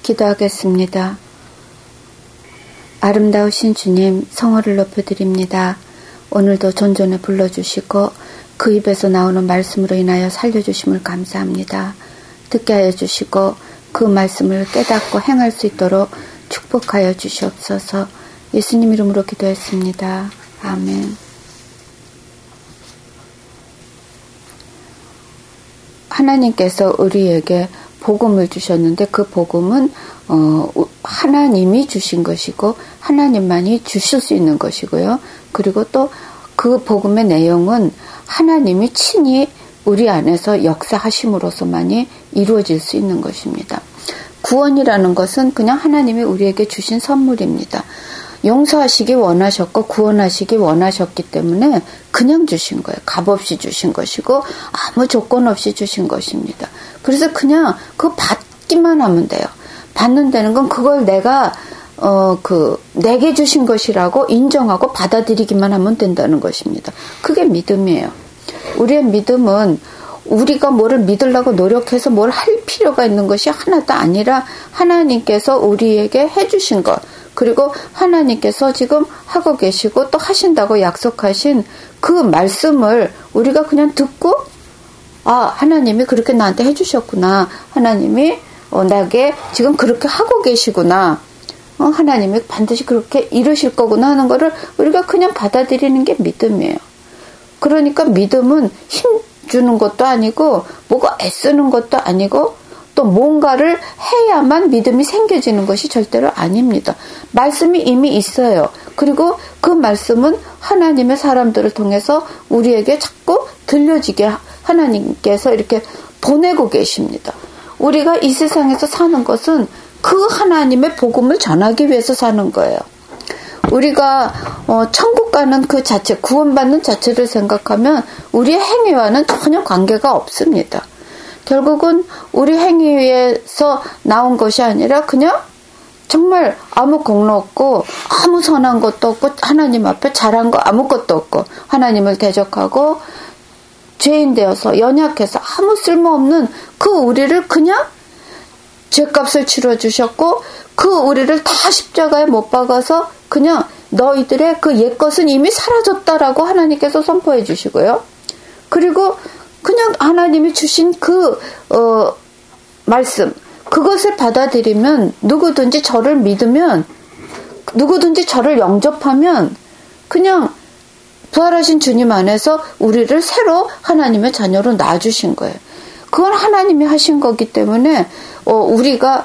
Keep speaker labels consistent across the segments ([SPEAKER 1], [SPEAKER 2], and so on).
[SPEAKER 1] 기도하겠습니다. 아름다우신 주님, 성호를 높여드립니다. 오늘도 존존에 불러주시고 그 입에서 나오는 말씀으로 인하여 살려주심을 감사합니다. 듣게 하여 주시고 그 말씀을 깨닫고 행할 수 있도록 축복하여 주시옵소서. 예수님 이름으로 기도했습니다. 아멘. 하나님께서 우리에게 복음을 주셨는데 그 복음은 하나님이 주신 것이고 하나님만이 주실 수 있는 것이고요. 그리고 또 그 복음의 내용은 하나님이 친히 우리 안에서 역사하심으로서만이 이루어질 수 있는 것입니다. 구원이라는 것은 그냥 하나님이 우리에게 주신 선물입니다. 용서하시기 원하셨고 구원하시기 원하셨기 때문에 그냥 주신 거예요. 값없이 주신 것이고 아무 조건 없이 주신 것입니다. 그래서 그냥 그거 받기만 하면 돼요. 받는다는 건 그걸 내가 내게 주신 것이라고 인정하고 받아들이기만 하면 된다는 것입니다. 그게 믿음이에요. 우리의 믿음은 우리가 뭐를 믿으려고 노력해서 뭘 할 필요가 있는 것이 하나도 아니라 하나님께서 우리에게 해주신 것, 그리고 하나님께서 지금 하고 계시고 또 하신다고 약속하신 그 말씀을 우리가 그냥 듣고 하나님이 그렇게 나한테 해주셨구나. 하나님이 나에게 지금 그렇게 하고 계시구나. 하나님이 반드시 그렇게 이루실 거구나 하는 거를 우리가 그냥 받아들이는 게 믿음이에요. 그러니까 믿음은 힘 주는 것도 아니고 뭐가 애쓰는 것도 아니고 또 뭔가를 해야만 믿음이 생겨지는 것이 절대로 아닙니다. 말씀이 이미 있어요. 그리고 그 말씀은 하나님의 사람들을 통해서 우리에게 자꾸 들려지게 하나님께서 이렇게 보내고 계십니다. 우리가 이 세상에서 사는 것은 그 하나님의 복음을 전하기 위해서 사는 거예요. 우리가 천국 가는 그 자체, 구원받는 자체를 생각하면 우리의 행위와는 전혀 관계가 없습니다. 결국은 우리 행위에서 나온 것이 아니라 그냥 정말 아무 공로 없고 아무 선한 것도 없고 하나님 앞에 잘한 거 아무것도 없고 하나님을 대적하고 죄인 되어서 연약해서 아무 쓸모없는 그 우리를 그냥 죄값을 치러주셨고 그 우리를 다 십자가에 못 박아서 그냥 너희들의 그 옛것은 이미 사라졌다라고 하나님께서 선포해 주시고요. 그리고 그냥 하나님이 주신 그 말씀, 그것을 받아들이면 누구든지 저를 믿으면 누구든지 저를 영접하면 그냥 부활하신 주님 안에서 우리를 새로 하나님의 자녀로 낳아주신 거예요. 그건 하나님이 하신 거기 때문에 우리가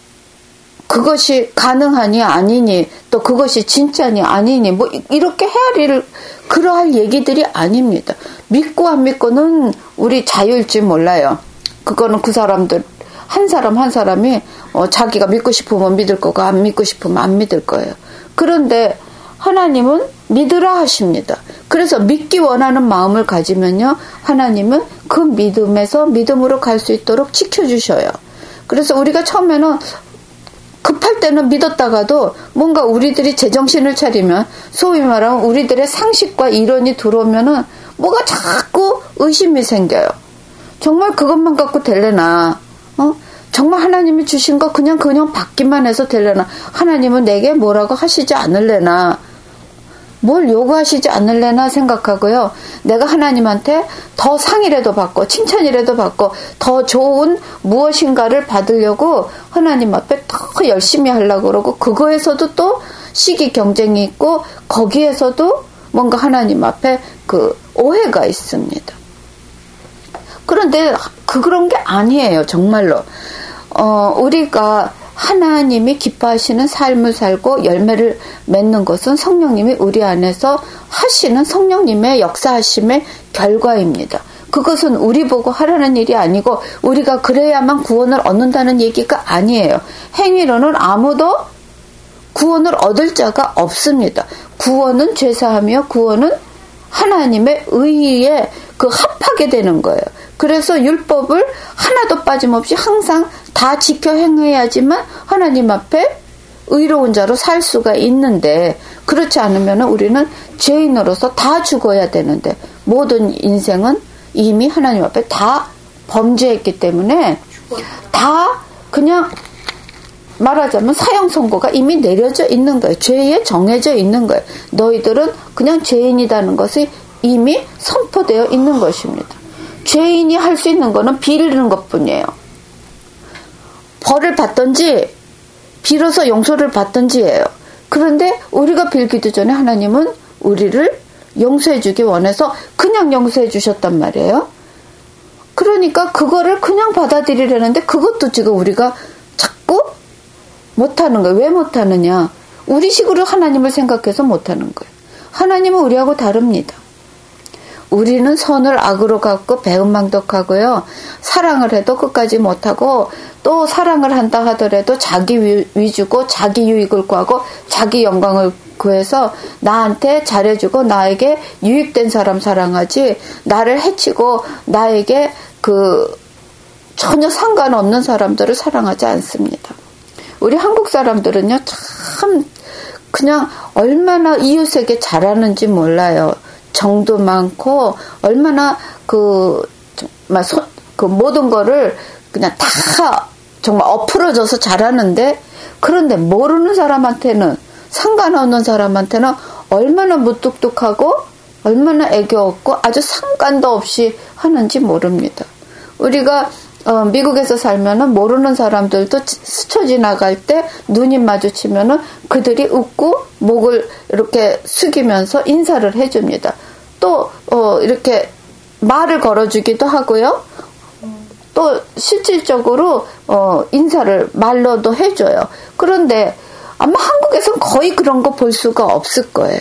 [SPEAKER 1] 그것이 가능하니 아니니 또 그것이 진짜니 아니니 뭐 이렇게 헤아릴 그러할 얘기들이 아닙니다. 믿고 안 믿고는 우리 자유일지 몰라요. 그거는 그 사람들 한 사람 한 사람이 자기가 믿고 싶으면 믿을 거고 안 믿고 싶으면 안 믿을 거예요. 그런데 하나님은 믿으라 하십니다. 그래서 믿기 원하는 마음을 가지면요, 하나님은 그 믿음에서 믿음으로 갈 수 있도록 지켜주셔요. 그래서 우리가 처음에는 급할 때는 믿었다가도 뭔가 우리들이 제정신을 차리면 소위 말하면 우리들의 상식과 이론이 들어오면은 뭐가 자꾸 의심이 생겨요. 정말 그것만 갖고 될래나? 정말 하나님이 주신 거 그냥 받기만 해서 될래나? 하나님은 내게 뭐라고 하시지 않을래나? 뭘 요구하시지 않을래나 생각하고요. 내가 하나님한테 더 상이라도 받고 칭찬이라도 받고 더 좋은 무엇인가를 받으려고 하나님 앞에 더 열심히 하려고 그러고 그거에서도 또 시기 경쟁이 있고 거기에서도 뭔가 하나님 앞에 그 오해가 있습니다. 그런데 그런 게 아니에요. 정말로. 우리가 하나님이 기뻐하시는 삶을 살고 열매를 맺는 것은 성령님이 우리 안에서 하시는 성령님의 역사하심의 결과입니다. 그것은 우리 보고 하라는 일이 아니고 우리가 그래야만 구원을 얻는다는 얘기가 아니에요. 행위로는 아무도 구원을 얻을 자가 없습니다. 구원은 죄사하며 구원은 하나님의 의에 합하게 되는 거예요. 그래서 율법을 하나도 빠짐없이 항상 다 지켜 행해야지만 하나님 앞에 의로운 자로 살 수가 있는데 그렇지 않으면 우리는 죄인으로서 다 죽어야 되는데 모든 인생은 이미 하나님 앞에 다 범죄했기 때문에 다 그냥 말하자면 사형 선고가 이미 내려져 있는 거예요. 죄에 정해져 있는 거예요. 너희들은 그냥 죄인이라는 것이 이미 선포되어 있는 것입니다. 죄인이 할 수 있는 거는 빌는 것뿐이에요. 벌을 받든지 빌어서 용서를 받든지예요. 그런데 우리가 빌기도 전에 하나님은 우리를 용서해 주기 원해서 그냥 용서해 주셨단 말이에요. 그러니까 그거를 그냥 받아들이려는데 그것도 지금 우리가 자꾸 못하는 거예요. 왜 못하느냐? 우리식으로 하나님을 생각해서 못하는 거예요. 하나님은 우리하고 다릅니다. 우리는 선을 악으로 갚고 배은망덕하고요. 사랑을 해도 끝까지 못하고 또 사랑을 한다 하더라도 자기 위주고 자기 유익을 구하고 자기 영광을 구해서 나한테 잘해주고 나에게 유익된 사람 사랑하지 나를 해치고 나에게 전혀 상관없는 사람들을 사랑하지 않습니다. 우리 한국 사람들은요 참 그냥 얼마나 이웃에게 잘하는지 몰라요. 정도 많고 얼마나 모든 거를 그냥 다 정말 엎으러져서 잘하는데 그런데 모르는 사람한테는 상관없는 사람한테는 얼마나 무뚝뚝하고 얼마나 애교 없고 아주 상관도 없이 하는지 모릅니다. 우리가 미국에서 살면은 모르는 사람들도 스쳐 지나갈 때 눈이 마주치면은 그들이 웃고 목을 이렇게 숙이면서 인사를 해줍니다. 또 이렇게 말을 걸어주기도 하고요. 또 실질적으로 인사를 말로도 해줘요. 그런데 아마 한국에서는 거의 그런 거 볼 수가 없을 거예요.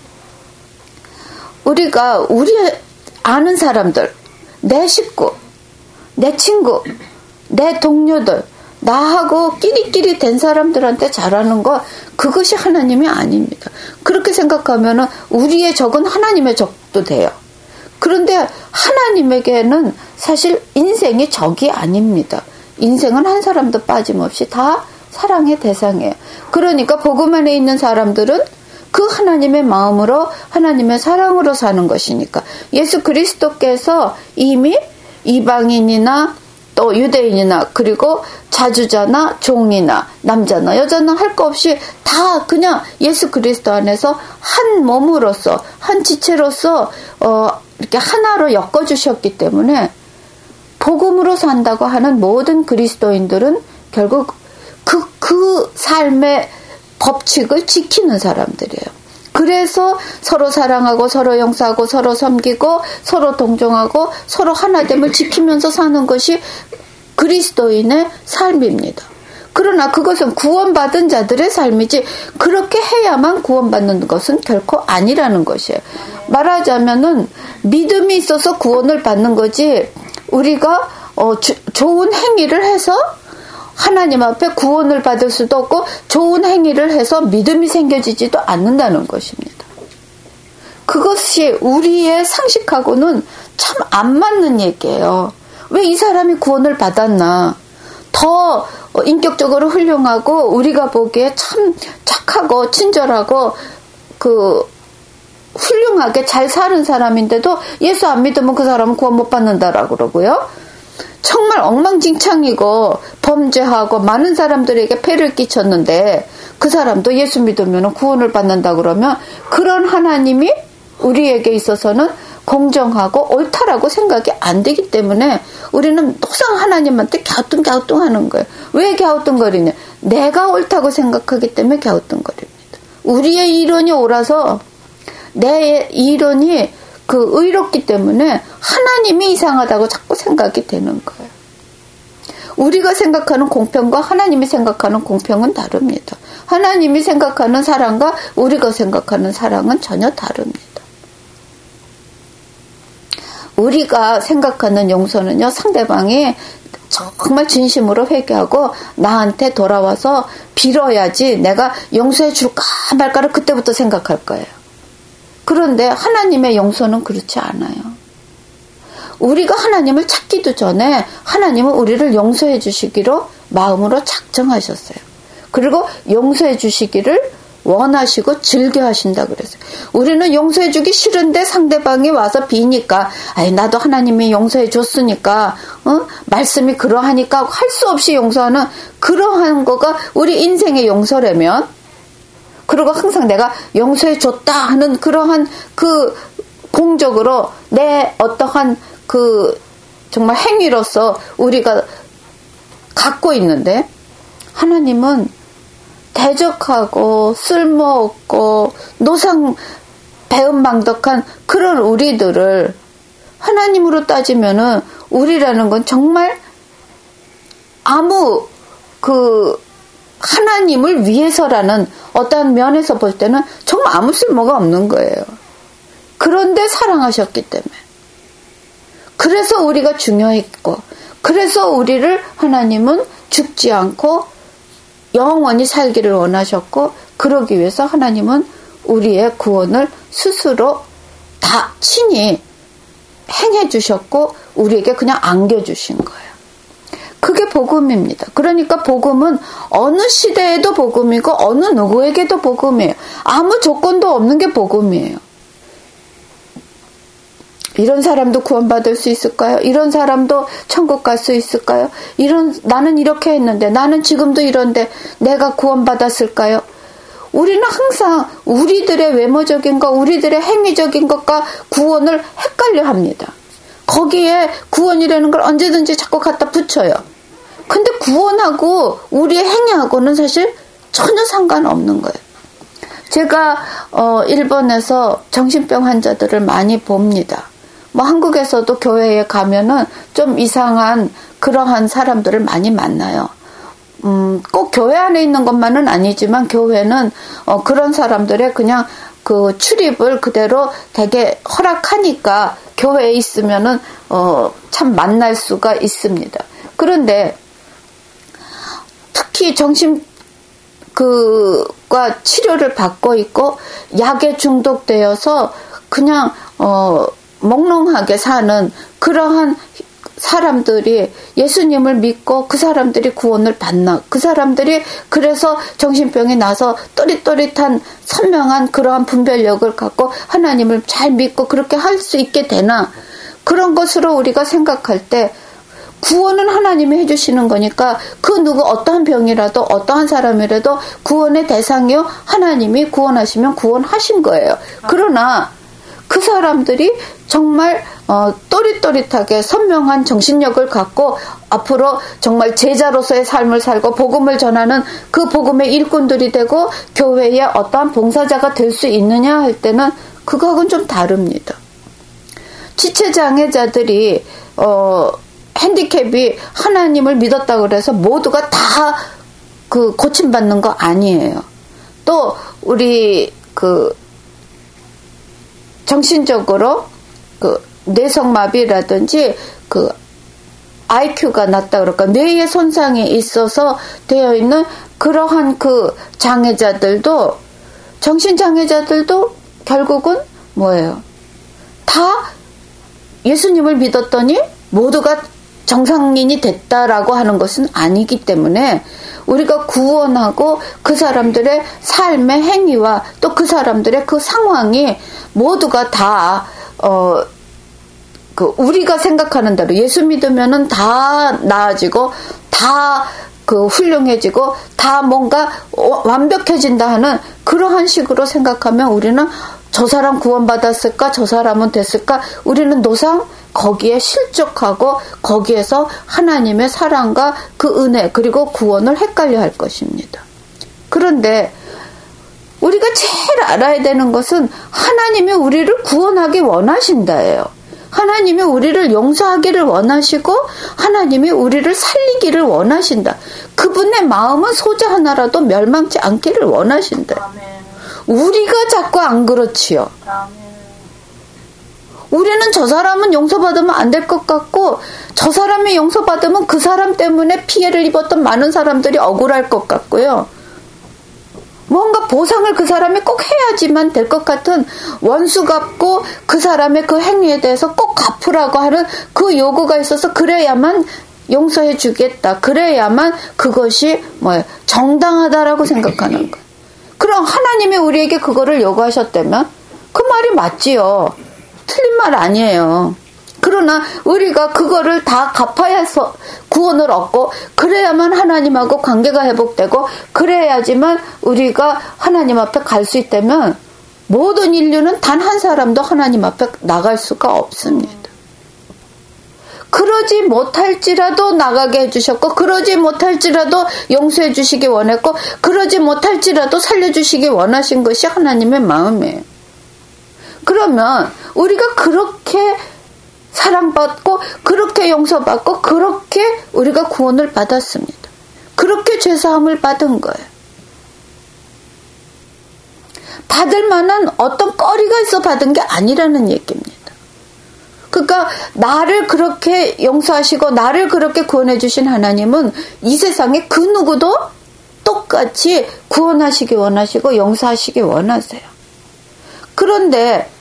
[SPEAKER 1] 우리가 우리 아는 사람들, 내 식구, 내 친구, 내 동료들, 나하고 끼리끼리 된 사람들한테 잘하는 거 그것이 하나님이 아닙니다. 그렇게 생각하면은 우리의 적은 하나님의 적도 돼요. 그런데 하나님에게는 사실 인생이 적이 아닙니다. 인생은 한 사람도 빠짐없이 다 사랑의 대상이에요. 그러니까 복음 안에 있는 사람들은 그 하나님의 마음으로 하나님의 사랑으로 사는 것이니까 예수 그리스도께서 이미 이방인이나 또 유대인이나 그리고 자주자나 종이나 남자나 여자나 할 거 없이 다 그냥 예수 그리스도 안에서 한 몸으로서 한 지체로서 이렇게 하나로 엮어주셨기 때문에 복음으로 산다고 하는 모든 그리스도인들은 결국 그 삶의 법칙을 지키는 사람들이에요. 그래서 서로 사랑하고 서로 용서하고 서로 섬기고 서로 동정하고 서로 하나됨을 지키면서 사는 것이 그리스도인의 삶입니다. 그러나 그것은 구원받은 자들의 삶이지 그렇게 해야만 구원받는 것은 결코 아니라는 것이에요. 말하자면은 믿음이 있어서 구원을 받는 거지 우리가 좋은 행위를 해서 하나님 앞에 구원을 받을 수도 없고 좋은 행위를 해서 믿음이 생겨지지도 않는다는 것입니다. 그것이 우리의 상식하고는 참 안 맞는 얘기예요. 왜 이 사람이 구원을 받았나? 더 인격적으로 훌륭하고 우리가 보기에 참 착하고 친절하고 훌륭하게 잘 사는 사람인데도 예수 안 믿으면 그 사람은 구원 못 받는다라고 그러고요. 정말 엉망진창이고 범죄하고 많은 사람들에게 폐를 끼쳤는데 그 사람도 예수 믿으면 구원을 받는다 그러면 그런 하나님이 우리에게 있어서는 공정하고 옳다라고 생각이 안 되기 때문에 우리는 항상 하나님한테 갸우뚱갸우뚱하는 거예요. 왜 갸우뚱거리냐? 내가 옳다고 생각하기 때문에 갸우뚱거립니다. 우리의 이론이 옳아서 내 이론이 의롭기 때문에 하나님이 이상하다고 자꾸 생각이 되는 거예요. 우리가 생각하는 공평과 하나님이 생각하는 공평은 다릅니다. 하나님이 생각하는 사랑과 우리가 생각하는 사랑은 전혀 다릅니다. 우리가 생각하는 용서는요, 상대방이 정말 진심으로 회개하고 나한테 돌아와서 빌어야지 내가 용서해 줄까 말까를 그때부터 생각할 거예요. 그런데 하나님의 용서는 그렇지 않아요. 우리가 하나님을 찾기도 전에 하나님은 우리를 용서해 주시기로 마음으로 작정하셨어요. 그리고 용서해 주시기를 원하시고 즐겨 하신다 그랬어요. 우리는 용서해 주기 싫은데 상대방이 와서 비니까 나도 하나님이 용서해 줬으니까 말씀이 그러하니까 할 수 없이 용서하는 그러한 거가 우리 인생의 용서라면, 그리고 항상 내가 용서해 줬다 하는 그러한 그 공적으로 내 어떠한 그 정말 행위로서 우리가 갖고 있는데, 하나님은 대적하고 쓸모없고 노상 배은망덕한 그런 우리들을, 하나님으로 따지면은 우리라는 건 정말 아무 그 하나님을 위해서라는 어떠한 면에서 볼 때는 정말 아무 쓸모가 없는 거예요. 그런데 사랑하셨기 때문에, 그래서 우리가 중요했고, 그래서 우리를 하나님은 죽지 않고 영원히 살기를 원하셨고, 그러기 위해서 하나님은 우리의 구원을 스스로 다 친히 행해 주셨고 우리에게 그냥 안겨주신 거예요. 그게 복음입니다. 그러니까 복음은 어느 시대에도 복음이고 어느 누구에게도 복음이에요. 아무 조건도 없는 게 복음이에요. 이런 사람도 구원받을 수 있을까요? 이런 사람도 천국 갈 수 있을까요? 나는 이렇게 했는데, 나는 지금도 이런데 내가 구원받았을까요? 우리는 항상 우리들의 외모적인 것, 우리들의 행위적인 것과 구원을 헷갈려 합니다. 거기에 구원이라는 걸 언제든지 자꾸 갖다 붙여요. 근데 구원하고 우리의 행위하고는 사실 전혀 상관없는 거예요. 제가 일본에서 정신병 환자들을 많이 봅니다. 한국에서도 교회에 가면은 좀 이상한 그러한 사람들을 많이 만나요. 꼭 교회 안에 있는 것만은 아니지만 교회는 그런 사람들의 그냥 그 출입을 그대로 되게 허락하니까 교회에 있으면은 참 만날 수가 있습니다. 그런데 특히 정신 과 치료를 받고 있고 약에 중독되어서 그냥 몽롱하게 사는 그러한 사람들이 예수님을 믿고 그 사람들이 구원을 받나, 그 사람들이 그래서 정신병이 나서 또릿또릿한 선명한 그러한 분별력을 갖고 하나님을 잘 믿고 그렇게 할 수 있게 되나, 그런 것으로 우리가 생각할 때 구원은 하나님이 해주시는 거니까 그 누구 어떠한 병이라도 어떠한 사람이라도 구원의 대상이요, 하나님이 구원하시면 구원하신 거예요. 그러나 그 사람들이 정말 또릿또릿하게 선명한 정신력을 갖고 앞으로 정말 제자로서의 삶을 살고 복음을 전하는 그 복음의 일꾼들이 되고 교회의 어떠한 봉사자가 될 수 있느냐 할 때는 그거하고는 좀 다릅니다. 지체장애자들이 핸디캡이 하나님을 믿었다고 그래서 모두가 다 그 고침받는 거 아니에요. 또 우리 그 정신적으로 그 뇌성마비라든지 그 IQ가 낮다 그럴까, 뇌에 손상이 있어서 되어 있는 그러한 그 장애자들도, 정신장애자들도 결국은 뭐예요? 다 예수님을 믿었더니 모두가 정상인이 됐다라고 하는 것은 아니기 때문에 우리가 구원하고 그 사람들의 삶의 행위와 또 그 사람들의 그 상황이 모두가 다 그 우리가 생각하는 대로 예수 믿으면은 다 나아지고 다 그 훌륭해지고 다 뭔가 완벽해진다 하는 그러한 식으로 생각하면 우리는 저 사람 구원받았을까, 저 사람은 됐을까, 우리는 노상 거기에 실족하고 거기에서 하나님의 사랑과 그 은혜 그리고 구원을 헷갈려 할 것입니다. 그런데 우리가 제일 알아야 되는 것은 하나님이 우리를 구원하기 원하신다예요. 하나님이 우리를 용서하기를 원하시고 하나님이 우리를 살리기를 원하신다. 그분의 마음은 소자 하나라도 멸망치 않기를 원하신다.
[SPEAKER 2] 아멘.
[SPEAKER 1] 우리가 자꾸 안 그렇지요.
[SPEAKER 2] 아멘.
[SPEAKER 1] 우리는 저 사람은 용서받으면 안 될 것 같고, 저 사람이 용서받으면 그 사람 때문에 피해를 입었던 많은 사람들이 억울할 것 같고요. 뭔가 보상을 그 사람이 꼭 해야지만 될 것 같은 원수 갚고 그 사람의 그 행위에 대해서 꼭 갚으라고 하는 그 요구가 있어서 그래야만 용서해 주겠다. 그래야만 그것이 정당하다라고 생각하는 거예요. 그럼 하나님이 우리에게 그거를 요구하셨다면 그 말이 맞지요. 틀린 말 아니에요. 그러나 우리가 그거를 다 갚아야 해서 구원을 얻고 그래야만 하나님하고 관계가 회복되고 그래야지만 우리가 하나님 앞에 갈 수 있다면 모든 인류는 단 한 사람도 하나님 앞에 나갈 수가 없습니다. 그러지 못할지라도 나가게 해주셨고 그러지 못할지라도 용서해 주시기 원했고 그러지 못할지라도 살려주시기 원하신 것이 하나님의 마음이에요. 그러면 우리가 그렇게 사랑받고 그렇게 용서받고 그렇게 우리가 구원을 받았습니다. 그렇게 죄사함을 받은 거예요. 받을 만한 어떤 거리가 있어 받은 게 아니라는 얘기입니다. 그러니까 나를 그렇게 용서하시고 나를 그렇게 구원해 주신 하나님은 이 세상에 그 누구도 똑같이 구원하시기 원하시고 용서하시기 원하세요. 그런데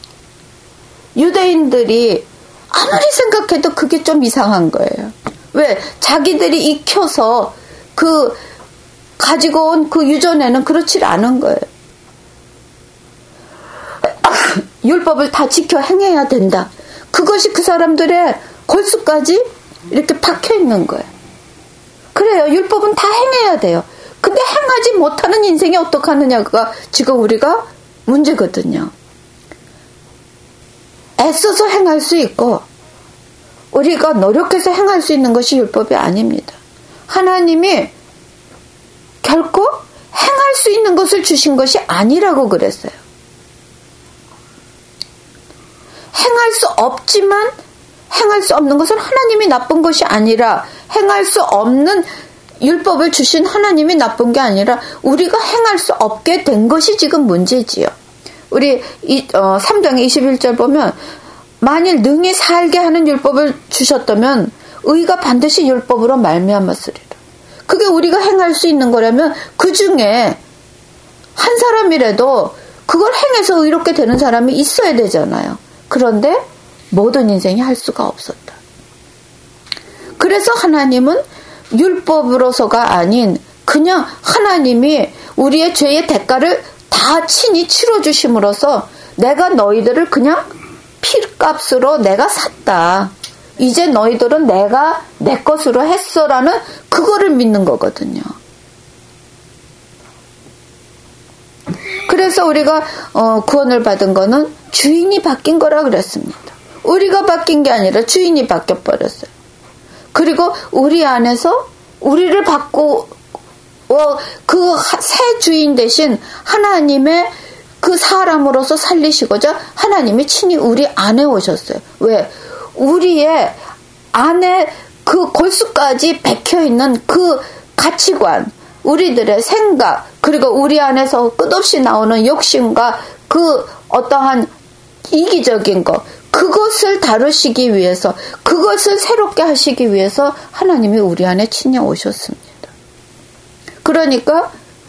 [SPEAKER 1] 유대인들이 아무리 생각해도 그게 좀 이상한 거예요. 왜? 자기들이 익혀서 그 가지고 온 그 유전에는 그렇지 않은 거예요. 율법을 다 지켜 행해야 된다. 그것이 그 사람들의 골수까지 이렇게 박혀 있는 거예요. 그래요. 율법은 다 행해야 돼요. 근데 행하지 못하는 인생이 어떡하느냐가 지금 우리가 문제거든요. 애써서 행할 수 있고 우리가 노력해서 행할 수 있는 것이 율법이 아닙니다. 하나님이 결코 행할 수 있는 것을 주신 것이 아니라고 그랬어요. 행할 수 없지만 행할 수 없는 것은 하나님이 나쁜 것이 아니라 행할 수 없는 율법을 주신 하나님이 나쁜 게 아니라 우리가 행할 수 없게 된 것이 지금 문제지요. 우리 3장의 21절 보면 만일 능히 살게 하는 율법을 주셨다면 의가 반드시 율법으로 말미암았으리라. 그게 우리가 행할 수 있는 거라면 그 중에 한 사람이라도 그걸 행해서 의롭게 되는 사람이 있어야 되잖아요. 그런데 모든 인생이 할 수가 없었다. 그래서 하나님은 율법으로서가 아닌 그냥 하나님이 우리의 죄의 대가를 다 친히 치러주심으로써 내가 너희들을 그냥 피값으로 내가 샀다. 이제 너희들은 내가 내 것으로 했어라는 그거를 믿는 거거든요. 그래서 우리가 구원을 받은 거는 주인이 바뀐 거라 그랬습니다. 우리가 바뀐 게 아니라 주인이 바뀌어버렸어요. 그리고 우리 안에서 우리를 바꾸고 그 새 주인 대신 하나님의 그 사람으로서 살리시고자 하나님이 친히 우리 안에 오셨어요. 왜? 우리의 안에 그 골수까지 박혀있는 그 가치관, 우리들의 생각, 그리고 우리 안에서 끝없이 나오는 욕심과 그 어떠한 이기적인 것, 그것을 다루시기 위해서, 그것을 새롭게 하시기 위해서 하나님이 우리 안에 친히 오셨습니다. 그러니까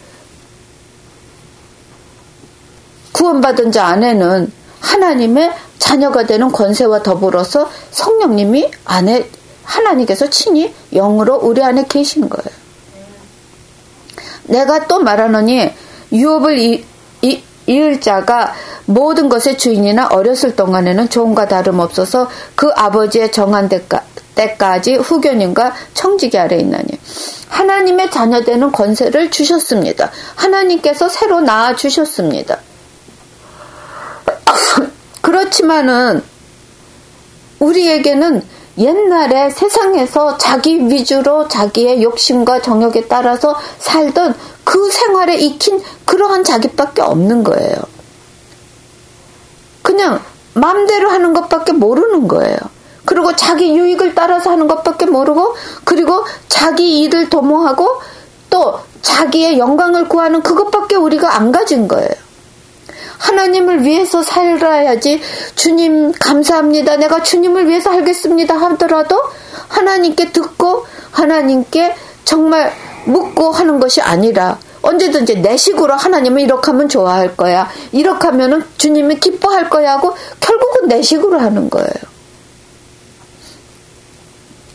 [SPEAKER 1] 구원받은 자 안에는 하나님의 자녀가 되는 권세와 더불어서 성령님이 안에 하나님께서 친히 영으로 우리 안에 계신 거예요. 내가 또 말하노니 유업을 이을 자가 모든 것의 주인이나 어렸을 동안에는 종과 다름없어서 그 아버지의 정한 때까지 후견인과 청지기 아래 있나니 하나님의 자녀되는 권세를 주셨습니다. 하나님께서 새로 낳아주셨습니다. 그렇지만은 우리에게는 옛날에 세상에서 자기 위주로 자기의 욕심과 정욕에 따라서 살던 그 생활에 익힌 그러한 자기밖에 없는 거예요. 그냥 마음대로 하는 것밖에 모르는 거예요. 그리고 자기 유익을 따라서 하는 것밖에 모르고 그리고 자기 일을 도모하고 또 자기의 영광을 구하는 그것밖에 우리가 안 가진 거예요. 하나님을 위해서 살아야지 주님 감사합니다. 내가 주님을 위해서 살겠습니다 하더라도 하나님께 듣고 하나님께 정말 묻고 하는 것이 아니라 언제든지 내 식으로 하나님은 이렇게 하면 좋아할 거야. 이렇게 하면은 주님이 기뻐할 거야 하고 결국은 내 식으로 하는 거예요.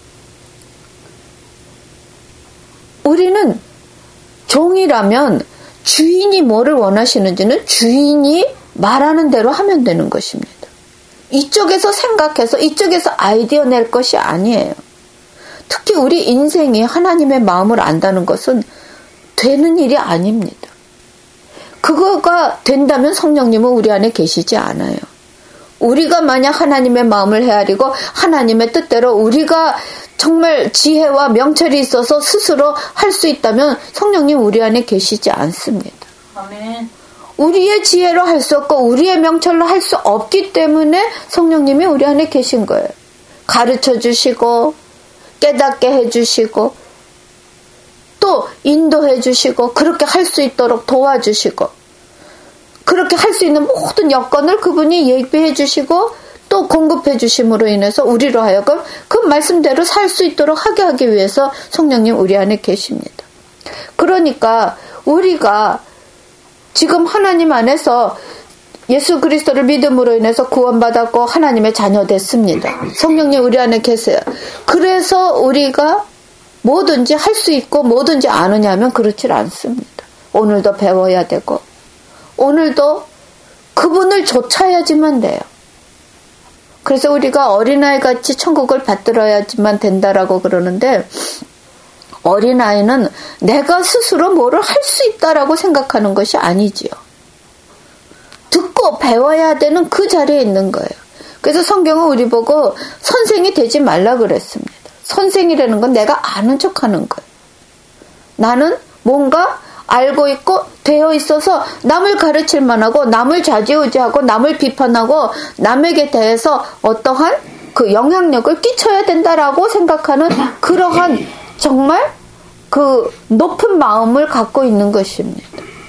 [SPEAKER 1] 우리는 종이라면 주인이 뭐를 원하시는지는 주인이 말하는 대로 하면 되는 것입니다. 이쪽에서 생각해서 이쪽에서 아이디어 낼 것이 아니에요. 특히 우리 인생이 하나님의 마음을 안다는 것은 되는 일이 아닙니다. 그거가 된다면 성령님은 우리 안에 계시지 않아요. 우리가 만약 하나님의 마음을 헤아리고 하나님의 뜻대로 우리가 정말 지혜와 명철이 있어서 스스로 할 수 있다면 성령님 우리 안에 계시지 않습니다.
[SPEAKER 2] 아멘.
[SPEAKER 1] 우리의 지혜로 할 수 없고 우리의 명철로 할 수 없기 때문에 성령님이 우리 안에 계신 거예요. 가르쳐 주시고 깨닫게 해주시고 또 인도해 주시고 그렇게 할 수 있도록 도와주시고 그렇게 할 수 있는 모든 여건을 그분이 예비해 주시고 또 공급해 주심으로 인해서 우리로 하여금 그 말씀대로 살 수 있도록 하기 위해서 성령님 우리 안에 계십니다. 그러니까 우리가 지금 하나님 안에서 예수 그리스도를 믿음으로 인해서 구원받았고 하나님의 자녀 됐습니다. 성령님 우리 안에 계세요. 그래서 우리가 뭐든지 할 수 있고 뭐든지 아느냐면 그렇지 않습니다. 오늘도 배워야 되고 오늘도 그분을 좇아야지만 돼요. 그래서 우리가 어린아이같이 천국을 받들어야지만 된다라고 그러는데 어린아이는 내가 스스로 뭐를 할 수 있다라고 생각하는 것이 아니지요. 듣고 배워야 되는 그 자리에 있는 거예요. 그래서 성경은 우리 보고 선생이 되지 말라 그랬습니다. 선생이라는 건 내가 아는 척하는 거예요. 나는 뭔가 알고 있고 되어 있어서 남을 가르칠 만하고 남을 좌지우지하고 남을 비판하고 남에게 대해서 어떠한 그 영향력을 끼쳐야 된다라고 생각하는 그러한 정말 그 높은 마음을 갖고 있는 것입니다.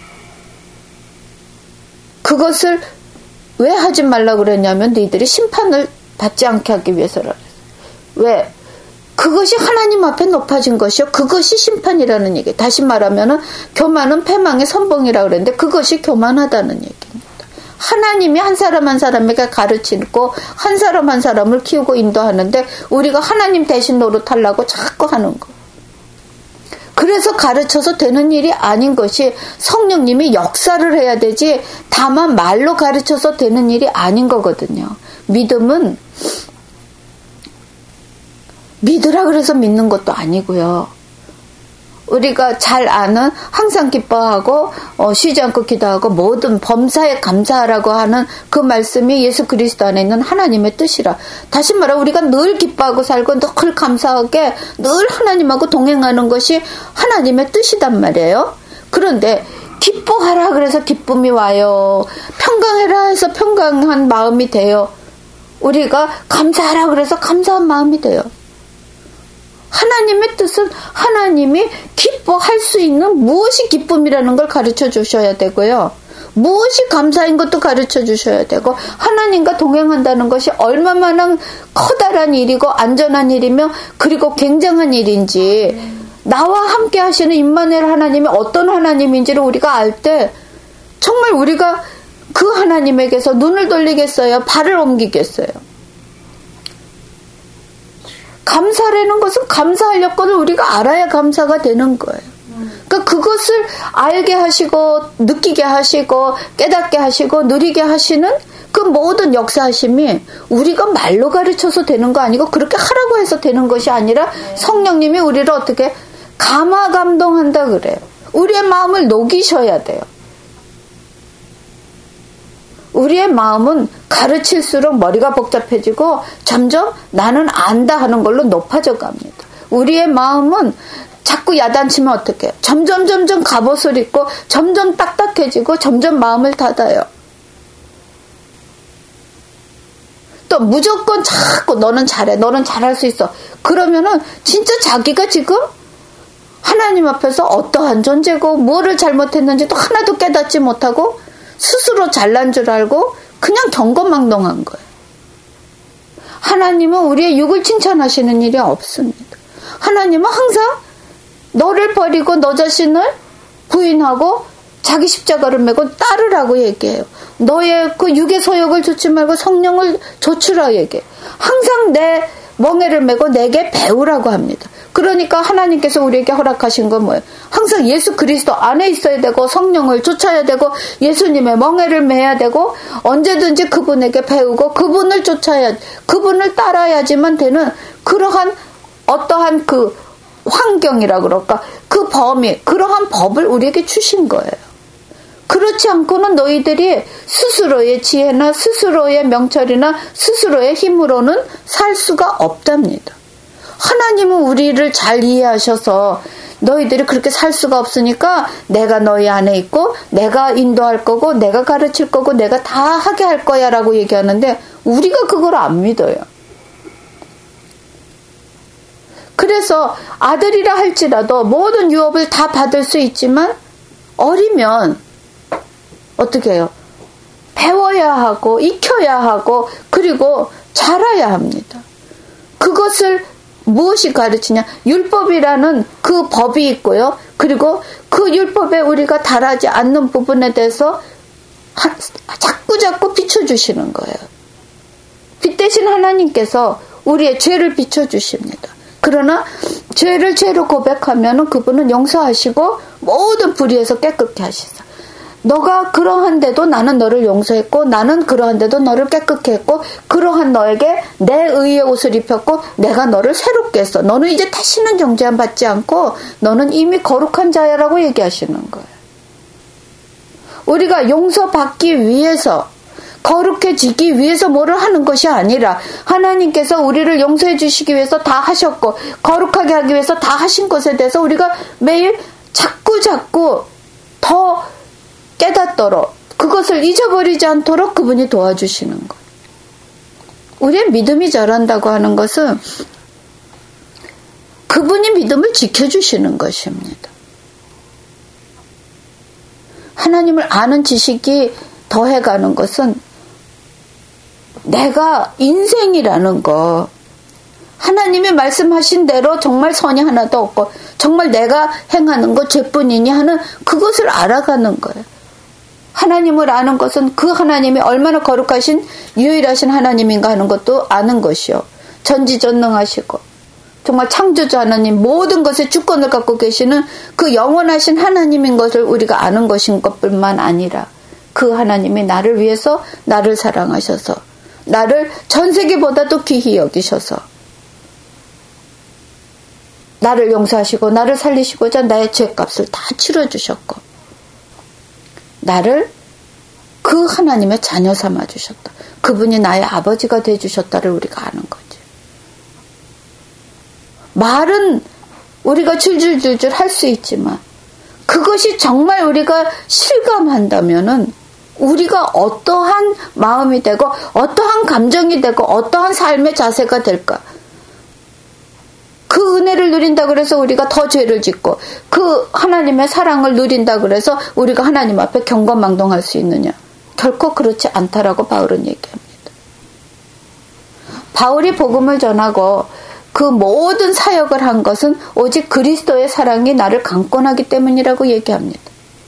[SPEAKER 1] 그것을 왜 하지 말라고 그랬냐면 너희들이 심판을 받지 않게 하기 위해서라. 왜? 그것이 하나님 앞에 높아진 것이요. 그것이 심판이라는 얘기. 다시 말하면은 교만은 패망의 선봉이라고 그랬는데 그것이 교만하다는 얘기입니다. 하나님이 한 사람 한 사람에게 가르치고 한 사람 한 사람을 키우고 인도하는데 우리가 하나님 대신 노릇하려고 자꾸 하는 거. 그래서 가르쳐서 되는 일이 아닌 것이 성령님이 역사를 해야 되지 다만 말로 가르쳐서 되는 일이 아닌 거거든요. 믿음은 믿으라 그래서 믿는 것도 아니고요. 우리가 잘 아는 항상 기뻐하고 쉬지 않고 기도하고 모든 범사에 감사하라고 하는 그 말씀이 예수 그리스도 안에 있는 하나님의 뜻이라. 다시 말해 우리가 늘 기뻐하고 살고 늘 감사하게 늘 하나님하고 동행하는 것이 하나님의 뜻이단 말이에요. 그런데 기뻐하라 그래서 기쁨이 와요. 평강해라 해서 평강한 마음이 돼요. 우리가 감사하라 그래서 감사한 마음이 돼요. 하나님의 뜻은 하나님이 기뻐할 수 있는 무엇이 기쁨이라는 걸 가르쳐 주셔야 되고요. 무엇이 감사인 것도 가르쳐 주셔야 되고 하나님과 동행한다는 것이 얼마나 커다란 일이고 안전한 일이며 그리고 굉장한 일인지 나와 함께 하시는 임마누엘 하나님이 어떤 하나님인지를 우리가 알 때 정말 우리가 그 하나님에게서 눈을 돌리겠어요? 발을 옮기겠어요? 감사라는 것은 감사할 여건을 우리가 알아야 감사가 되는 거예요. 그러니까 그것을 알게 하시고 느끼게 하시고 깨닫게 하시고 누리게 하시는 그 모든 역사하심이 우리가 말로 가르쳐서 되는 거 아니고 그렇게 하라고 해서 되는 것이 아니라 성령님이 우리를 어떻게 감화감동한다 그래요. 우리의 마음을 녹이셔야 돼요. 우리의 마음은 가르칠수록 머리가 복잡해지고 점점 나는 안다 하는 걸로 높아져 갑니다. 우리의 마음은 자꾸 야단치면 어떻게 해요? 점점 갑옷을 입고 점점 딱딱해지고 점점 마음을 닫아요. 또 무조건 자꾸 너는 잘해, 너는 잘할 수 있어. 그러면은 진짜 자기가 지금 하나님 앞에서 어떠한 존재고 뭐를 잘못했는지도 하나도 깨닫지 못하고 스스로 잘난 줄 알고 그냥 경거망동한 거예요. 하나님은 우리의 육을 칭찬하시는 일이 없습니다. 하나님은 항상 너를 버리고 너 자신을 부인하고 자기 십자가를 메고 따르라고 얘기해요. 너의 그 육의 소욕을 좇지 말고 성령을 좇으라 얘기해요. 항상 내 멍에를 메고 내게 배우라고 합니다. 그러니까 하나님께서 우리에게 허락하신 건 뭐예요? 항상 예수 그리스도 안에 있어야 되고 성령을 쫓아야 되고 예수님의 멍에를 메야 되고 언제든지 그분에게 배우고 그분을 쫓아야 그분을 따라야지만 되는 그러한 어떠한 그 환경이라 그럴까? 그 범위, 그러한 법을 우리에게 주신 거예요. 그렇지 않고는 너희들이 스스로의 지혜나 스스로의 명철이나 스스로의 힘으로는 살 수가 없답니다. 하나님은 우리를 잘 이해하셔서 너희들이 그렇게 살 수가 없으니까 내가 너희 안에 있고 내가 인도할 거고 내가 가르칠 거고 내가 다 하게 할 거야 라고 얘기하는데 우리가 그걸 안 믿어요. 그래서 아들이라 할지라도 모든 유업을 다 받을 수 있지만 어리면 어떻게 해요? 배워야 하고 익혀야 하고 그리고 자라야 합니다. 그것을 무엇이 가르치냐? 율법이라는 그 법이 있고요. 그리고 그 율법에 우리가 달하지 않는 부분에 대해서 자꾸 비춰주시는 거예요. 빛 대신 하나님께서 우리의 죄를 비춰주십니다. 그러나 죄를 죄로 고백하면 그분은 용서하시고 모든 불의에서 깨끗게 하시사. 너가 그러한데도 나는 너를 용서했고 나는 그러한데도 너를 깨끗게 했고 그러한 너에게 내 의의 옷을 입혔고 내가 너를 새롭게 했어. 너는 이제 다시는 정죄함 받지 않고 너는 이미 거룩한 자야라고 얘기하시는 거예요. 우리가 용서받기 위해서 거룩해지기 위해서 뭐를 하는 것이 아니라 하나님께서 우리를 용서해 주시기 위해서 다 하셨고 거룩하게 하기 위해서 다 하신 것에 대해서 우리가 매일 자꾸 더 깨닫도록 그것을 잊어버리지 않도록 그분이 도와주시는 거예요. 우리의 믿음이 자란다고 하는 것은 그분이 믿음을 지켜주시는 것입니다. 하나님을 아는 지식이 더해가는 것은 내가 인생이라는 거 하나님이 말씀하신 대로 정말 선이 하나도 없고 정말 내가 행하는 것 죄뿐이니 하는 그것을 알아가는 거예요. 하나님을 아는 것은 그 하나님이 얼마나 거룩하신 유일하신 하나님인가 하는 것도 아는 것이요. 전지전능하시고 정말 창조주 하나님 모든 것의 주권을 갖고 계시는 그 영원하신 하나님인 것을 우리가 아는 것인 것뿐만 아니라 그 하나님이 나를 위해서 나를 사랑하셔서 나를 전 세계보다도 귀히 여기셔서 나를 용서하시고 나를 살리시고자 나의 죄값을 다 치러주셨고 나를 그 하나님의 자녀 삼아주셨다. 그분이 나의 아버지가 되어주셨다를 우리가 아는 거지. 말은 우리가 줄줄줄줄 할 수 있지만 그것이 정말 우리가 실감한다면은 우리가 어떠한 마음이 되고 어떠한 감정이 되고 어떠한 삶의 자세가 될까? 그 은혜를 누린다 그래서 우리가 더 죄를 짓고 그 하나님의 사랑을 누린다 그래서 우리가 하나님 앞에 경건망동할 수 있느냐? 결코 그렇지 않다라고 바울은 얘기합니다. 바울이 복음을 전하고 그 모든 사역을 한 것은 오직 그리스도의 사랑이 나를 강권하기 때문이라고 얘기합니다.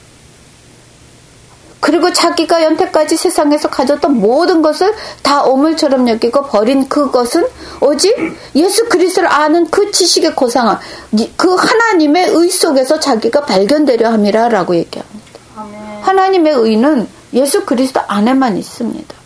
[SPEAKER 1] 그리고 자기가 연태까지 세상에서 가졌던 모든 것을 다 오물처럼 여기고 버린 그것은 오직 예수 그리스도를 아는 그 지식의 고상함, 그 하나님의 의 속에서 자기가 발견되려 함이라 라고 얘기합니다. 아멘. 하나님의 의는 예수 그리스도 안에만 있습니다.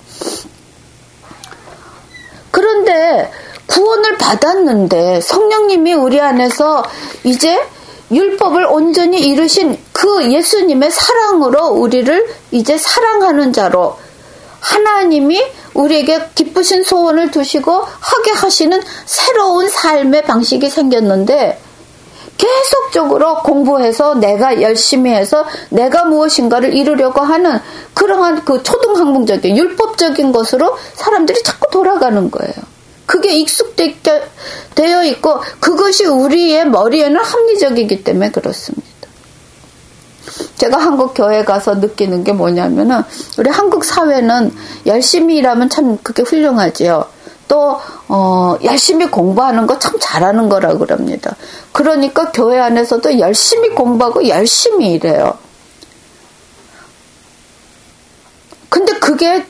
[SPEAKER 1] 그런데 구원을 받았는데 성령님이 우리 안에서 이제 율법을 온전히 이루신 그 예수님의 사랑으로 우리를 이제 사랑하는 자로 하나님이 우리에게 기쁘신 소원을 두시고 하게 하시는 새로운 삶의 방식이 생겼는데 계속적으로 공부해서 내가 열심히 해서 내가 무엇인가를 이루려고 하는 그러한 그 초등학문적인 율법적인 것으로 사람들이 자꾸 돌아가는 거예요. 그게 익숙되어 있고 그것이 우리의 머리에는 합리적이기 때문에 그렇습니다. 제가 한국 교회 가서 느끼는 게 뭐냐면은 우리 한국 사회는 열심히 일하면 참 그게 훌륭하지요. 또 열심히 공부하는 거 참 잘하는 거라고 그럽니다. 그러니까 교회 안에서도 열심히 공부하고 열심히 일해요. 근데 그게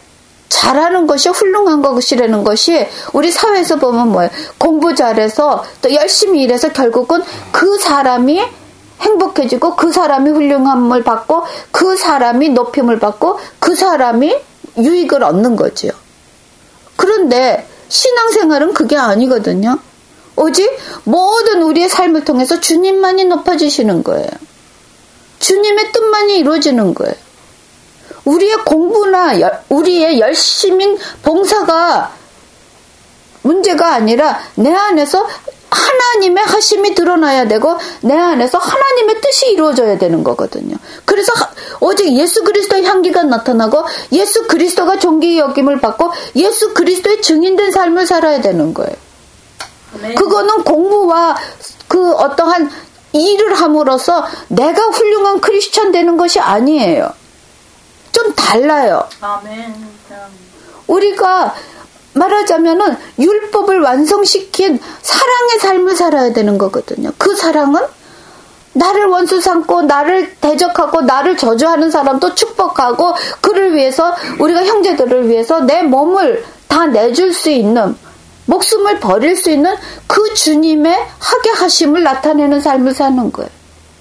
[SPEAKER 1] 잘하는 것이 훌륭한 것이라는 것이 우리 사회에서 보면 뭐예요? 공부 잘해서 또 열심히 일해서 결국은 그 사람이 행복해지고 그 사람이 훌륭함을 받고 그 사람이 높임을 받고 그 사람이 유익을 얻는 거지요. 그런데 신앙생활은 그게 아니거든요. 오직 모든 우리의 삶을 통해서 주님만이 높아지시는 거예요. 주님의 뜻만이 이루어지는 거예요. 우리의 공부나 우리의 열심인 봉사가 문제가 아니라 내 안에서 하나님의 하심이 드러나야 되고 내 안에서 하나님의 뜻이 이루어져야 되는 거거든요. 그래서 오직 예수 그리스도의 향기가 나타나고 예수 그리스도가 존귀 여김을 받고 예수 그리스도의 증인된 삶을 살아야 되는 거예요. 네. 그거는 공부와 그 어떠한 일을 함으로써 내가 훌륭한 크리스천 되는 것이 아니에요. 좀 달라요. 아멘. 우리가 말하자면은 율법을 완성시킨 사랑의 삶을 살아야 되는 거거든요. 그 사랑은 나를 원수 삼고 나를 대적하고 나를 저주하는 사람도 축복하고 그를 위해서 우리가 형제들을 위해서 내 몸을 다 내줄 수 있는 목숨을 버릴 수 있는 그 주님의 하게 하심을 나타내는 삶을 사는 거예요.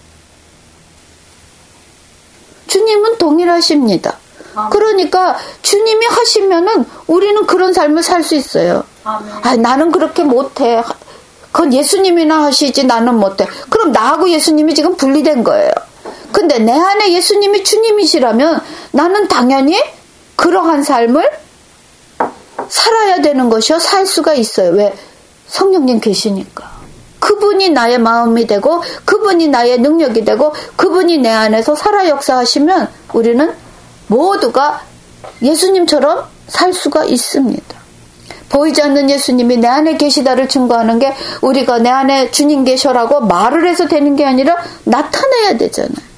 [SPEAKER 1] 주님은 동일하십니다. 그러니까 주님이 하시면은 우리는 그런 삶을 살 수 있어요. 아, 나는 그렇게 못해. 그건 예수님이나 하시지 나는 못해. 그럼 나하고 예수님이 지금 분리된 거예요. 근데 내 안에 예수님이 주님이시라면 나는 당연히 그러한 삶을 살아야 되는 것이요. 살 수가 있어요. 왜? 성령님 계시니까. 그분이 나의 마음이 되고 그분이 나의 능력이 되고 그분이 내 안에서 살아 역사하시면 우리는 모두가 예수님처럼 살 수가 있습니다. 보이지 않는 예수님이 내 안에 계시다를 증거하는 게 우리가 내 안에 주님 계셔라고 말을 해서 되는 게 아니라 나타내야 되잖아요.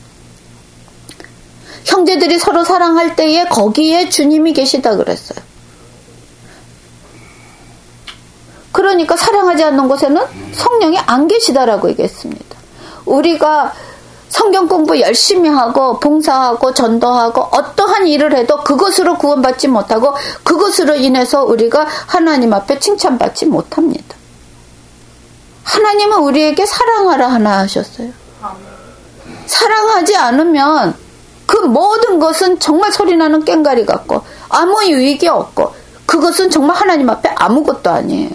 [SPEAKER 1] 형제들이 서로 사랑할 때에 거기에 주님이 계시다 그랬어요. 그러니까 사랑하지 않는 곳에는 성령이 안 계시다라고 얘기했습니다. 우리가 성경 공부 열심히 하고 봉사하고 전도하고 어떠한 일을 해도 그것으로 구원받지 못하고 그것으로 인해서 우리가 하나님 앞에 칭찬받지 못합니다. 하나님은 우리에게 사랑하라 하나 하셨어요. 사랑하지 않으면 그 모든 것은 정말 소리나는 꽹과리 같고 아무 유익이 없고 그것은 정말 하나님 앞에 아무것도 아니에요.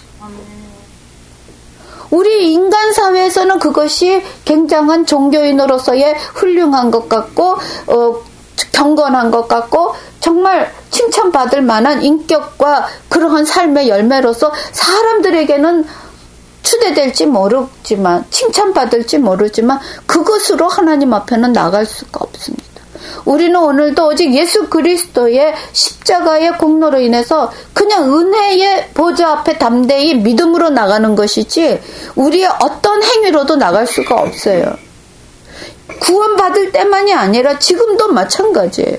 [SPEAKER 1] 우리 인간 사회에서는 그것이 굉장한 종교인으로서의 훌륭한 것 같고 경건한 것 같고 정말 칭찬받을 만한 인격과 그러한 삶의 열매로서 사람들에게는 추대될지 모르지만 칭찬받을지 모르지만 그것으로 하나님 앞에는 나갈 수가 없습니다. 우리는 오늘도 오직 예수 그리스도의 십자가의 공로로 인해서 그냥 은혜의 보좌 앞에 담대히 믿음으로 나가는 것이지 우리의 어떤 행위로도 나갈 수가 없어요. 구원받을 때만이 아니라 지금도 마찬가지예요.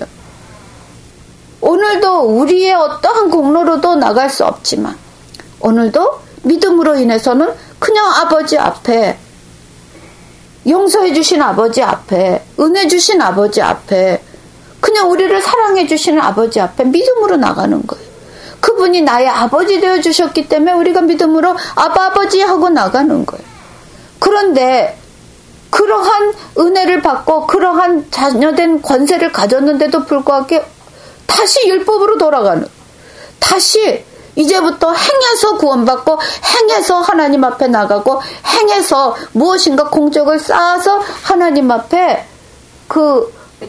[SPEAKER 1] 오늘도 우리의 어떠한 공로로도 나갈 수 없지만 오늘도 믿음으로 인해서는 그냥 아버지 앞에 용서해 주신 아버지 앞에 은혜 주신 아버지 앞에 그냥 우리를 사랑해 주시는 아버지 앞에 믿음으로 나가는 거예요. 그분이 나의 아버지 되어 주셨기 때문에 우리가 믿음으로 아버지 하고 나가는 거예요. 그런데 그러한 은혜를 받고 그러한 자녀된 권세를 가졌는데도 불구하고 다시 율법으로 돌아가는 다시 이제부터 행해서 구원받고 행해서 하나님 앞에 나가고 행해서 무엇인가 공적을 쌓아서 하나님 앞에 그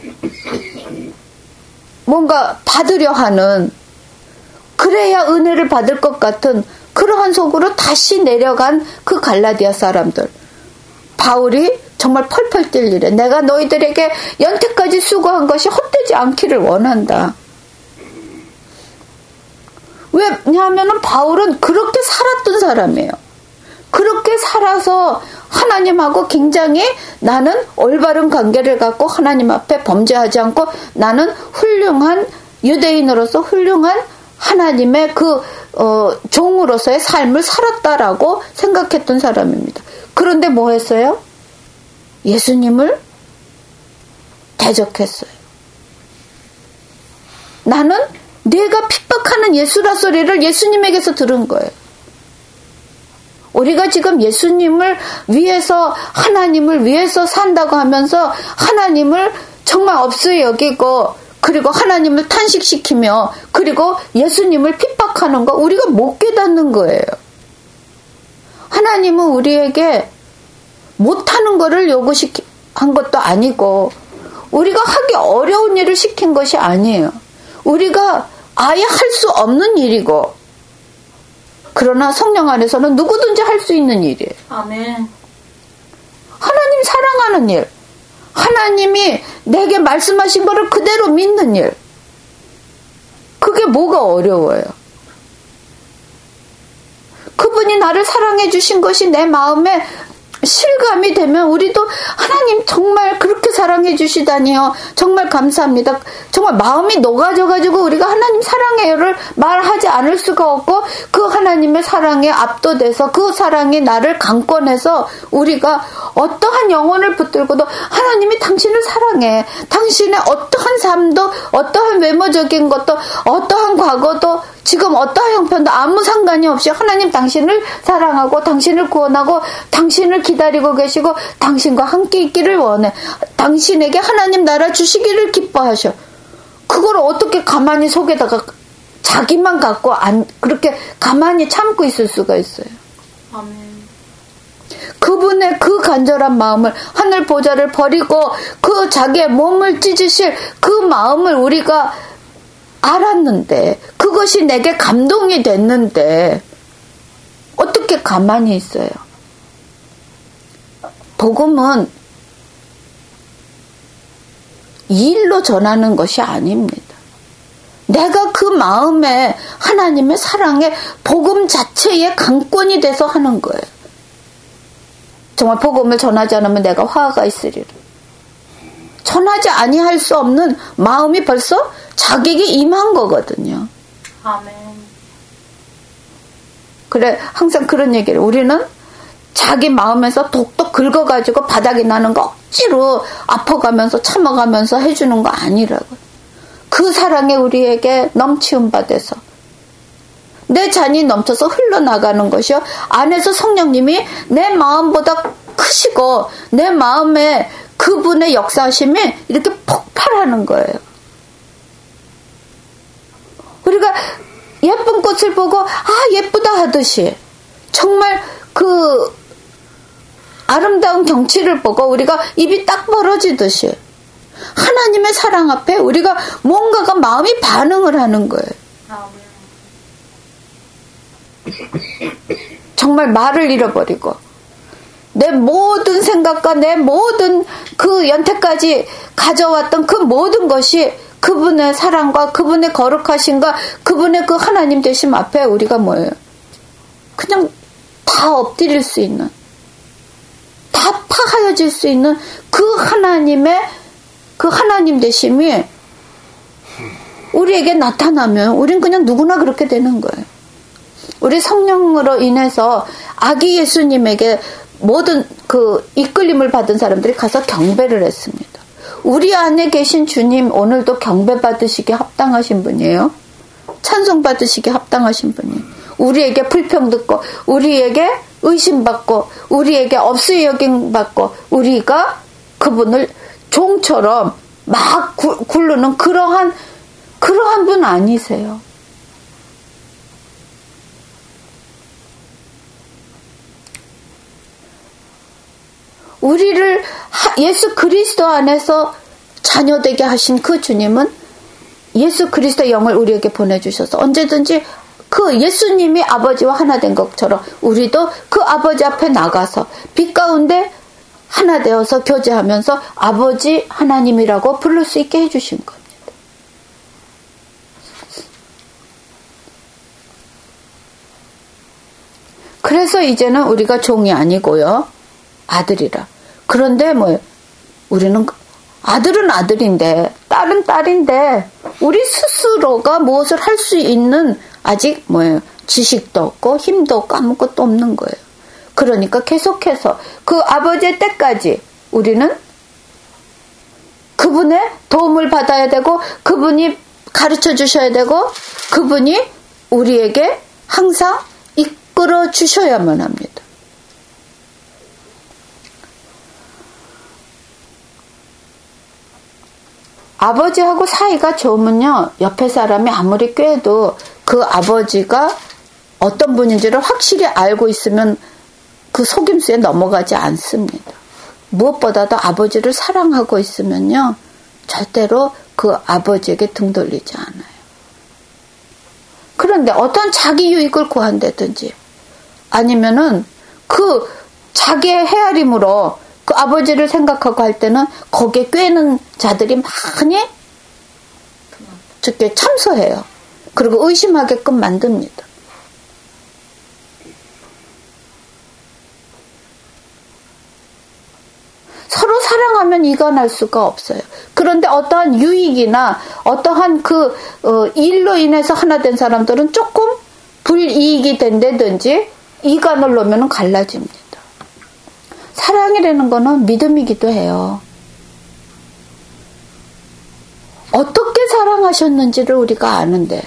[SPEAKER 1] 뭔가 받으려 하는 그래야 은혜를 받을 것 같은 그러한 속으로 다시 내려간 그 갈라디아 사람들. 바울이 정말 펄펄 뛸 일에 내가 너희들에게 연태까지 수고한 것이 헛되지 않기를 원한다. 왜냐하면 바울은 그렇게 살았던 사람이에요. 그렇게 살아서 하나님하고 굉장히 나는 올바른 관계를 갖고 하나님 앞에 범죄하지 않고 나는 훌륭한 유대인으로서 훌륭한 하나님의 그 종으로서의 삶을 살았다라고 생각했던 사람입니다. 그런데 뭐 했어요? 예수님을 대적했어요. 나는 내가 핍박하는 예수라 소리를 예수님에게서 들은 거예요. 우리가 지금 예수님을 위해서, 하나님을 위해서 산다고 하면서 하나님을 정말 없이 여기고, 그리고 하나님을 탄식시키며, 그리고 예수님을 핍박하는 거 우리가 못 깨닫는 거예요. 하나님은 우리에게 못하는 거를 요구한 것도 아니고, 우리가 하기 어려운 일을 시킨 것이 아니에요. 우리가 아예 할 수 없는 일이고, 그러나 성령 안에서는 누구든지 할 수 있는 일이에요.
[SPEAKER 2] 아멘.
[SPEAKER 1] 하나님 사랑하는 일, 하나님이 내게 말씀하신 거를 그대로 믿는 일, 그게 뭐가 어려워요? 그분이 나를 사랑해 주신 것이 내 마음에 실감이 되면 우리도 하나님 정말 그렇게 사랑해 주시다니요. 정말 감사합니다. 정말 마음이 녹아져가지고 우리가 하나님 사랑해요를 말하지 않을 수가 없고, 그 하나님의 사랑에 압도돼서 그 사랑이 나를 강권해서 우리가 어떠한 영혼을 붙들고도 하나님이 당신을 사랑해. 당신의 어떠한 삶도, 어떠한 외모적인 것도, 어떠한 과거도, 지금 어떠한 형편도 아무 상관이 없이 하나님 당신을 사랑하고 당신을 구원하고 당신을 기다리고 계시고 당신과 함께 있기를 원해. 당신에게 하나님 나라 주시기를 기뻐하셔. 그걸 어떻게 가만히 속에다가 자기만 갖고 그렇게 가만히 참고 있을 수가 있어요.
[SPEAKER 2] 아멘.
[SPEAKER 1] 그분의 그 간절한 마음을, 하늘 보좌를 버리고 그 자기의 몸을 찢으실 그 마음을 우리가 알았는데, 그것이 내게 감동이 됐는데 어떻게 가만히 있어요? 복음은 일로 전하는 것이 아닙니다. 내가 그 마음에 하나님의 사랑에 복음 자체의 강권이 돼서 하는 거예요. 정말 복음을 전하지 않으면 내가 화가 있으리라. 전하지 아니할 수 없는 마음이 벌써 자기에게 임한 거거든요.
[SPEAKER 2] 아멘.
[SPEAKER 1] 그래, 항상 그런 얘기를, 우리는 자기 마음에서 독독 긁어가지고 바닥이 나는 거 억지로 아파가면서 참아가면서 해주는 거 아니라고. 그 사랑에 우리에게 넘치움 받아서 내 잔이 넘쳐서 흘러나가는 것이요, 안에서 성령님이 내 마음보다 크시고 내 마음에 그분의 역사하심이 이렇게 폭발하는 거예요. 우리가 예쁜 꽃을 보고 예쁘다 하듯이, 정말 그 아름다운 경치를 보고 우리가 입이 딱 벌어지듯이 하나님의 사랑 앞에 우리가 뭔가가 마음이 반응을 하는 거예요. 정말 말을 잃어버리고 내 모든 생각과 내 모든 그 연태까지 가져왔던 그 모든 것이 그분의 사랑과 그분의 거룩하심과 그분의 그 하나님 되심 앞에 우리가 뭐예요? 그냥 다 엎드릴 수 있는, 다 파하여질 수 있는 그 하나님의 그 하나님 되심이 우리에게 나타나면 우린 그냥 누구나 그렇게 되는 거예요. 우리 성령으로 인해서 아기 예수님에게 모든 그 이끌림을 받은 사람들이 가서 경배를 했습니다. 우리 안에 계신 주님 오늘도 경배 받으시기에 합당하신 분이에요. 찬송 받으시기에 합당하신 분이에요. 우리에게 불평 듣고 우리에게 의심받고 우리에게 없이 여김받고 우리가 그분을 종처럼 막 굴르는 그러한 분 아니세요. 우리를 예수 그리스도 안에서 자녀되게 하신 그 주님은 예수 그리스도의 영을 우리에게 보내주셔서 언제든지 그 예수님이 아버지와 하나 된 것처럼 우리도 그 아버지 앞에 나가서 빛 가운데 하나 되어서 교제하면서 아버지 하나님이라고 부를 수 있게 해주신 겁니다. 그래서 이제는 우리가 종이 아니고요, 아들이라. 그런데 우리는 아들은 아들인데 딸은 딸인데 우리 스스로가 무엇을 할 수 있는 아직 지식도 없고 힘도 없고 아무것도 없는 거예요. 그러니까 계속해서 그 아버지의 때까지 우리는 그분의 도움을 받아야 되고 그분이 가르쳐 주셔야 되고 그분이 우리에게 항상 이끌어 주셔야만 합니다. 아버지하고 사이가 좋으면요, 옆에 사람이 아무리 꾀도 그 아버지가 어떤 분인지를 확실히 알고 있으면 그 속임수에 넘어가지 않습니다. 무엇보다도 아버지를 사랑하고 있으면요, 절대로 그 아버지에게 등 돌리지 않아요. 그런데 어떤 자기 유익을 구한다든지 아니면은 그 자기의 헤아림으로 그 아버지를 생각하고 할 때는 거기에 꿰는 자들이 많이 저게 참소해요. 그리고 의심하게끔 만듭니다. 서로 사랑하면 이간할 수가 없어요. 그런데 어떠한 유익이나 어떠한 그 일로 인해서 하나 된 사람들은 조금 불이익이 된다든지 이간을 놓으면 갈라집니다. 사랑이라는 거는 믿음이기도 해요. 어떻게 사랑하셨는지를 우리가 아는데,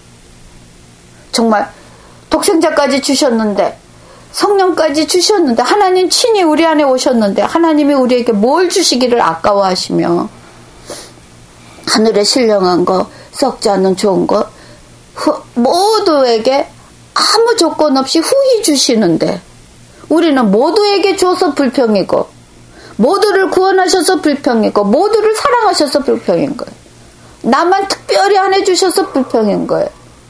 [SPEAKER 1] 정말 독생자까지 주셨는데, 성령까지 주셨는데, 하나님 친히 우리 안에 오셨는데, 하나님이 우리에게 뭘 주시기를 아까워하시며, 하늘에 신령한 거, 썩지 않는 좋은 거, 모두에게 아무 조건 없이 후히 주시는데, 우리는 모두에게 줘서 불평이고, 모두를 구원하셔서 불평이고, 모두를 사랑하셔서 불평인 거예요. 나만 특별히 안 해주셔서 불평인 거예요.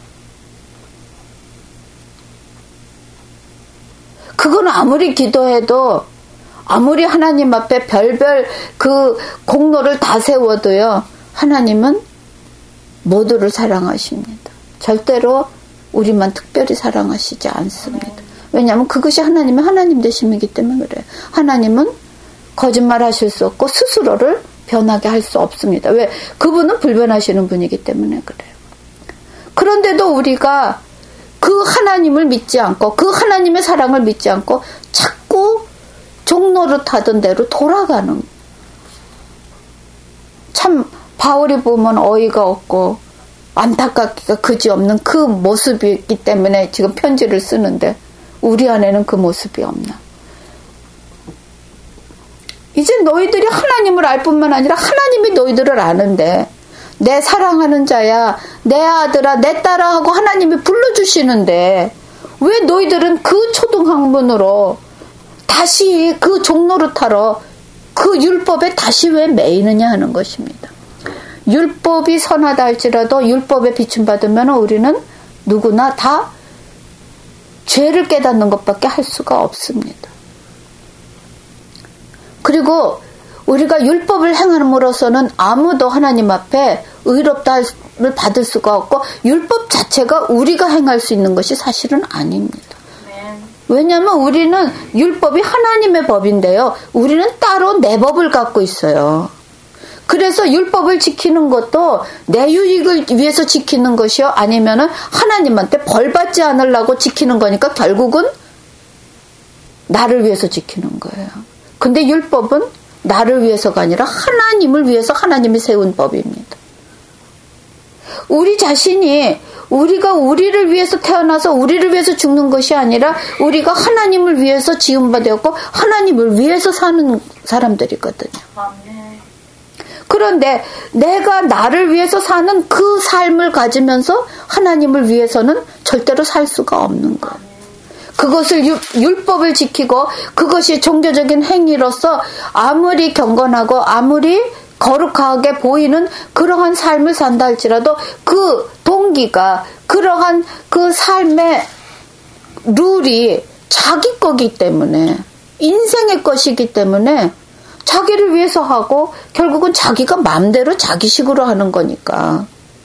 [SPEAKER 1] 그건 아무리 기도해도, 아무리 하나님 앞에 별별 그 공로를 다 세워도요, 하나님은 모두를 사랑하십니다. 절대로 우리만 특별히 사랑하시지 않습니다. 왜냐하면 그것이 하나님의 하나님 되심이기 때문에 그래요. 하나님은 거짓말 하실 수 없고 스스로를 변하게 할 수 없습니다. 왜? 그분은 불변하시는 분이기 때문에 그래요. 그런데도 우리가 그 하나님을 믿지 않고 그 하나님의 사랑을 믿지 않고 자꾸 종노릇 하던 대로 돌아가는, 참 바울이 보면 어이가 없고 안타깝기가 그지없는 그 모습이 있기 때문에 지금 편지를 쓰는데, 우리 안에는 그 모습이 없나? 이제 너희들이 하나님을 알 뿐만 아니라 하나님이 너희들을 아는데, 내 사랑하는 자야, 내 아들아, 내 딸아 하고 하나님이 불러주시는데, 왜 너희들은 그 초등학문으로 다시 그 종노릇하러 그 율법에 다시 왜 매이느냐 하는 것입니다. 율법이 선하다 할지라도 율법에 비춤받으면 우리는 누구나 다 죄를 깨닫는 것밖에 할 수가 없습니다. 그리고 우리가 율법을 행함으로써는 아무도 하나님 앞에 의롭다를 받을 수가 없고, 율법 자체가 우리가 행할 수 있는 것이 사실은 아닙니다. 왜냐하면 우리는 율법이 하나님의 법인데요, 우리는 따로 내 법을 갖고 있어요. 그래서 율법을 지키는 것도 내 유익을 위해서 지키는 것이요, 아니면은 하나님한테 벌 받지 않으려고 지키는 거니까 결국은 나를 위해서 지키는 거예요. 근데 율법은 나를 위해서가 아니라 하나님을 위해서 하나님이 세운 법입니다. 우리 자신이 우리가 우리를 위해서 태어나서 우리를 위해서 죽는 것이 아니라 우리가 하나님을 위해서 지음받았고 하나님을 위해서 사는 사람들이거든요. 그런데 내가 나를 위해서 사는 그 삶을 가지면서 하나님을 위해서는 절대로 살 수가 없는 거예요. 그것을 율법을 지키고 그것이 종교적인 행위로서 아무리 경건하고 아무리 거룩하게 보이는 그러한 삶을 산다 할지라도 그 동기가, 그러한 그 삶의 룰이 자기 거기 때문에, 인생의 것이기 때문에 자기를 위해서 하고 결국은 자기가 마음대로 자기식으로 하는 거니까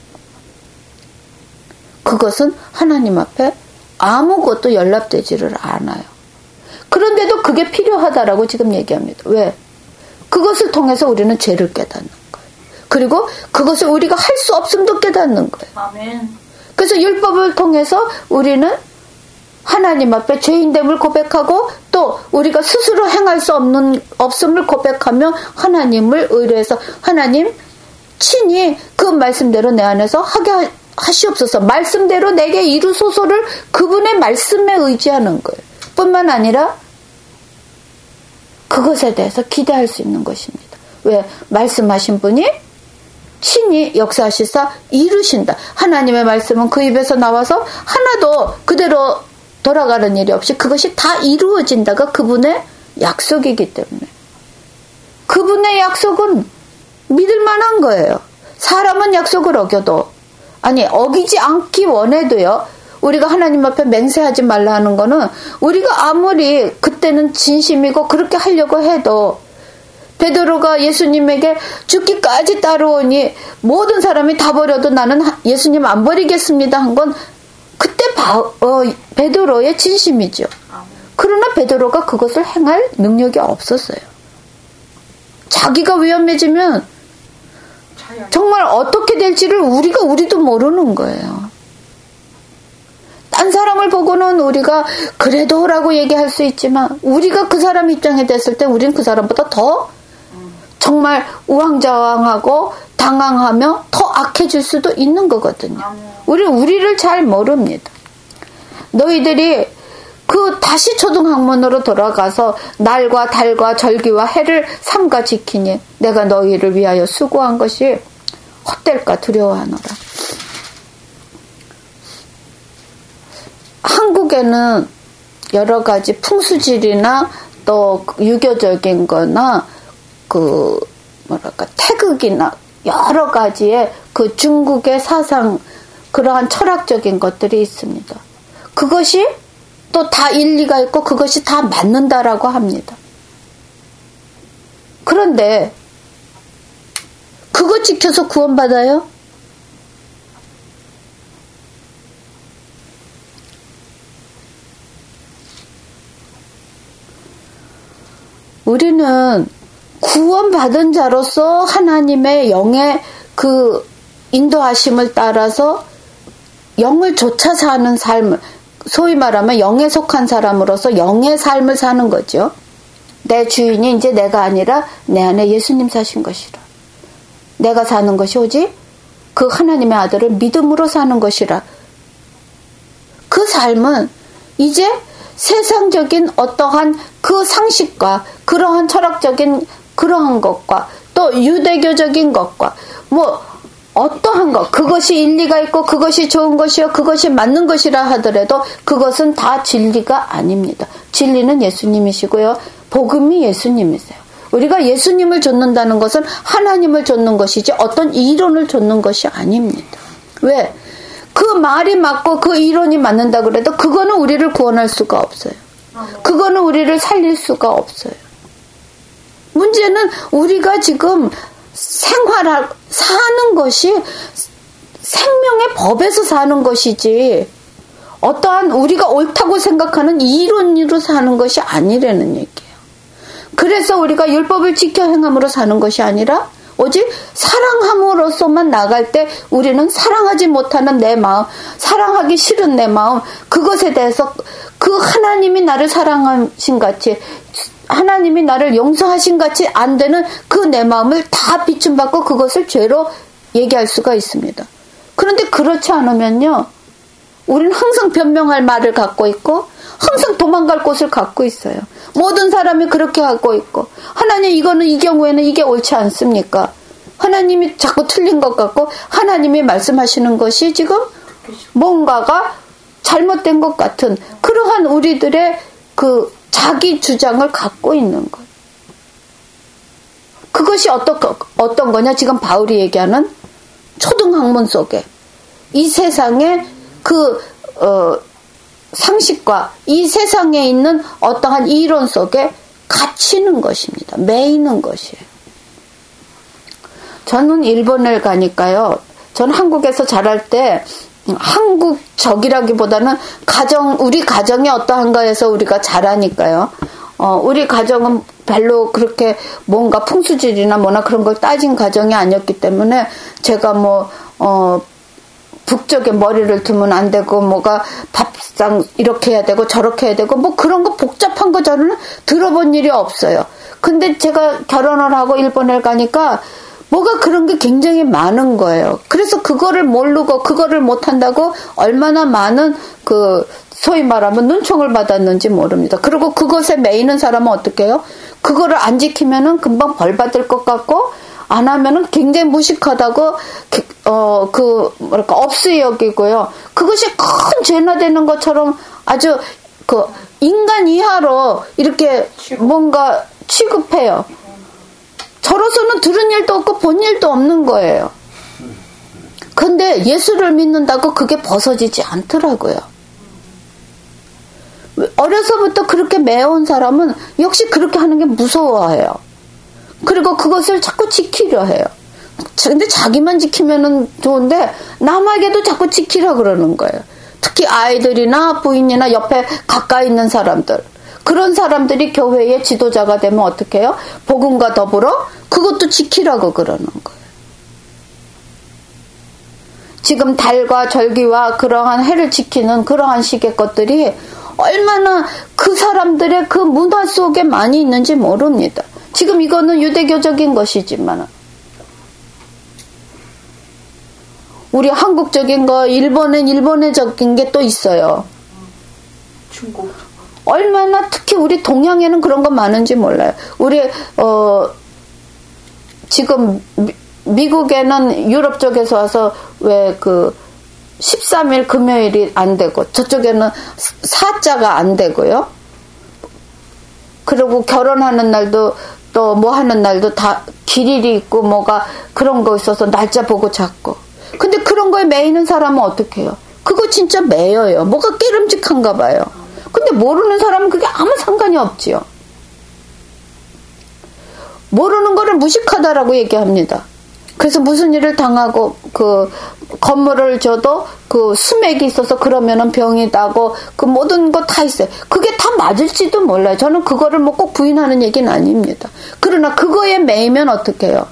[SPEAKER 1] 그것은 하나님 앞에 아무것도 연락되지를 않아요. 그런데도 그게 필요하다라고 지금 얘기합니다. 왜? 그것을 통해서 우리는 죄를 깨닫는 거예요. 그리고 그것을 우리가 할 수 없음도 깨닫는 거예요.
[SPEAKER 2] 아멘.
[SPEAKER 1] 그래서 율법을 통해서 우리는 하나님 앞에 죄인됨을 고백하고 또 우리가 스스로 행할 수 없음을 고백하며 하나님을 의뢰해서 하나님 친히 그 말씀대로 내 안에서 하게 하시옵소서. 말씀대로 내게 이루소서를 그분의 말씀에 의지하는 거예요. 뿐만 아니라 그것에 대해서 기대할 수 있는 것입니다. 왜? 말씀하신 분이 친히 역사하시사 이루신다. 하나님의 말씀은 그 입에서 나와서 하나도 그대로 돌아가는 일이 없이 그것이 다 이루어진다가 그분의 약속이기 때문에 그분의 약속은 믿을 만한 거예요. 사람은 약속을 어겨도 어기지 않기 원해도요. 우리가 하나님 앞에 맹세하지 말라 하는 거는 우리가 아무리 그때는 진심이고 그렇게 하려고 해도 베드로가 예수님에게 죽기까지 따르오니 모든 사람이 다 버려도 나는 예수님 안 버리겠습니다 한 건 그때 베드로의 진심이죠. 그러나 베드로가 그것을 행할 능력이 없었어요. 자기가 위험해지면 정말 어떻게 될지를 우리도 모르는 거예요. 딴 사람을 보고는 우리가 그래도라고 얘기할 수 있지만 우리가 그 사람 입장에 됐을 때 우리는 그 사람보다 더 정말 우왕좌왕하고 당황하며 더 악해질 수도 있는 거거든요. 우리를 잘 모릅니다. 너희들이 다시 초등학문으로 돌아가서 날과 달과 절기와 해를 삼가 지키니 내가 너희를 위하여 수고한 것이 헛될까 두려워하노라. 한국에는 여러 가지 풍수질이나 또 유교적인 거나 태극이나 여러 가지의 그 중국의 사상, 그러한 철학적인 것들이 있습니다. 그것이 또 다 일리가 있고 그것이 다 맞는다라고 합니다. 그런데 그거 지켜서 구원받아요? 우리는 구원받은 자로서 하나님의 영의 그 인도하심을 따라서 영을 쫓아 사는 삶을, 소위 말하면 영에 속한 사람으로서 영의 삶을 사는 거죠. 내 주인이 이제 내가 아니라 내 안에 예수님 사신 것이라. 내가 사는 것이 오직 그 하나님의 아들을 믿음으로 사는 것이라. 그 삶은 이제 세상적인 어떠한 그 상식과 그러한 철학적인 그러한 것과 또 유대교적인 것과 어떠한 것, 그것이 일리가 있고 그것이 좋은 것이요 그것이 맞는 것이라 하더라도 그것은 다 진리가 아닙니다. 진리는 예수님이시고요. 복음이 예수님이세요. 우리가 예수님을 좇는다는 것은 하나님을 좇는 것이지 어떤 이론을 좇는 것이 아닙니다. 왜? 그 말이 맞고 그 이론이 맞는다 그래도 그거는 우리를 구원할 수가 없어요. 그거는 우리를 살릴 수가 없어요. 문제는 우리가 지금 사는 것이 생명의 법에서 사는 것이지 어떠한 우리가 옳다고 생각하는 이론으로 사는 것이 아니라는 얘기예요. 그래서 우리가 율법을 지켜 행함으로 사는 것이 아니라 오직 사랑함으로써만 나갈 때 우리는 사랑하지 못하는 내 마음, 사랑하기 싫은 내 마음, 그것에 대해서 그 하나님이 나를 사랑하신 같이 하나님이 나를 용서하신 같이 안 되는 그 내 마음을 다 비춤받고 그것을 죄로 얘기할 수가 있습니다. 그런데 그렇지 않으면요, 우리는 항상 변명할 말을 갖고 있고 항상 도망갈 곳을 갖고 있어요. 모든 사람이 그렇게 하고 있고 하나님 이거는 이 경우에는 이게 옳지 않습니까? 하나님이 자꾸 틀린 것 같고 하나님이 말씀하시는 것이 지금 뭔가가 잘못된 것 같은 그러한 우리들의 그 자기 주장을 갖고 있는 것. 그것이 어떤 거냐? 지금 바울이 얘기하는 초등학문 속에 이 세상의 상식과 이 세상에 있는 어떠한 이론 속에 갇히는 것입니다. 매이는 것이에요. 저는 일본을 가니까요. 저는 한국에서 자랄 때 한국적이라기보다는 우리 가정이 어떠한가에서 우리가 자라니까요. 우리 가정은 별로 그렇게 뭔가 풍수질이나 뭐나 그런 걸 따진 가정이 아니었기 때문에 제가 북쪽에 머리를 두면 안 되고 뭐가 밥상 이렇게 해야 되고 저렇게 해야 되고 뭐 그런 거 복잡한 거 저는 들어본 일이 없어요. 근데 제가 결혼을 하고 일본에 가니까 뭐가 그런 게 굉장히 많은 거예요. 그래서 그거를 모르고 그거를 못한다고 얼마나 많은 소위 말하면 눈총을 받았는지 모릅니다. 그리고 그것에 매이는 사람은 어떻게 해요? 그거를 안 지키면은 금방 벌 받을 것 같고 안 하면은 굉장히 무식하다고 업수 여기고요. 그것이 큰 죄나 되는 것처럼 아주 인간 이하로 이렇게 뭔가 취급해요. 저로서는 들은 일도 없고 본 일도 없는 거예요. 근데 예수를 믿는다고 그게 벗어지지 않더라고요. 어려서부터 그렇게 매운 사람은 역시 그렇게 하는 게 무서워해요. 그리고 그것을 자꾸 지키려 해요. 근데 자기만 지키면은 좋은데 남에게도 자꾸 지키라 그러는 거예요. 특히 아이들이나 부인이나 옆에 가까이 있는 사람들. 그런 사람들이 교회의 지도자가 되면 어떻게 해요? 복음과 더불어 그것도 지키라고 그러는 거예요. 지금 달과 절기와 그러한 해를 지키는 그러한 식의 것들이 얼마나 그 사람들의 그 문화 속에 많이 있는지 모릅니다. 지금 이거는 유대교적인 것이지만 우리 한국적인 거, 일본은 일본의적인 게 또 있어요.
[SPEAKER 2] 중국.
[SPEAKER 1] 얼마나 특히 우리 동양에는 그런 거 많은지 몰라요. 우리 지금 미국에는 유럽 쪽에서 와서 왜 13일 금요일이 안 되고 저쪽에는 사자가 안 되고요. 그리고 결혼하는 날도 또 뭐 하는 날도 다 길일이 있고 뭐가 그런 거 있어서 날짜 보고 잡고. 근데 그런 거에 매이는 사람은 어떻게 해요? 그거 진짜 매여요. 뭐가 깨름직한가 봐요. 근데 모르는 사람은 그게 아무 상관이 없지요. 모르는 거를 무식하다라고 얘기합니다. 그래서 무슨 일을 당하고 건물을 줘도 수맥이 있어서 그러면은 병이 나고 모든 거 다 있어요. 그게 다 맞을지도 몰라요. 저는 그거를 뭐 꼭 부인하는 얘기는 아닙니다. 그러나 그거에 매이면 어떻게 해요?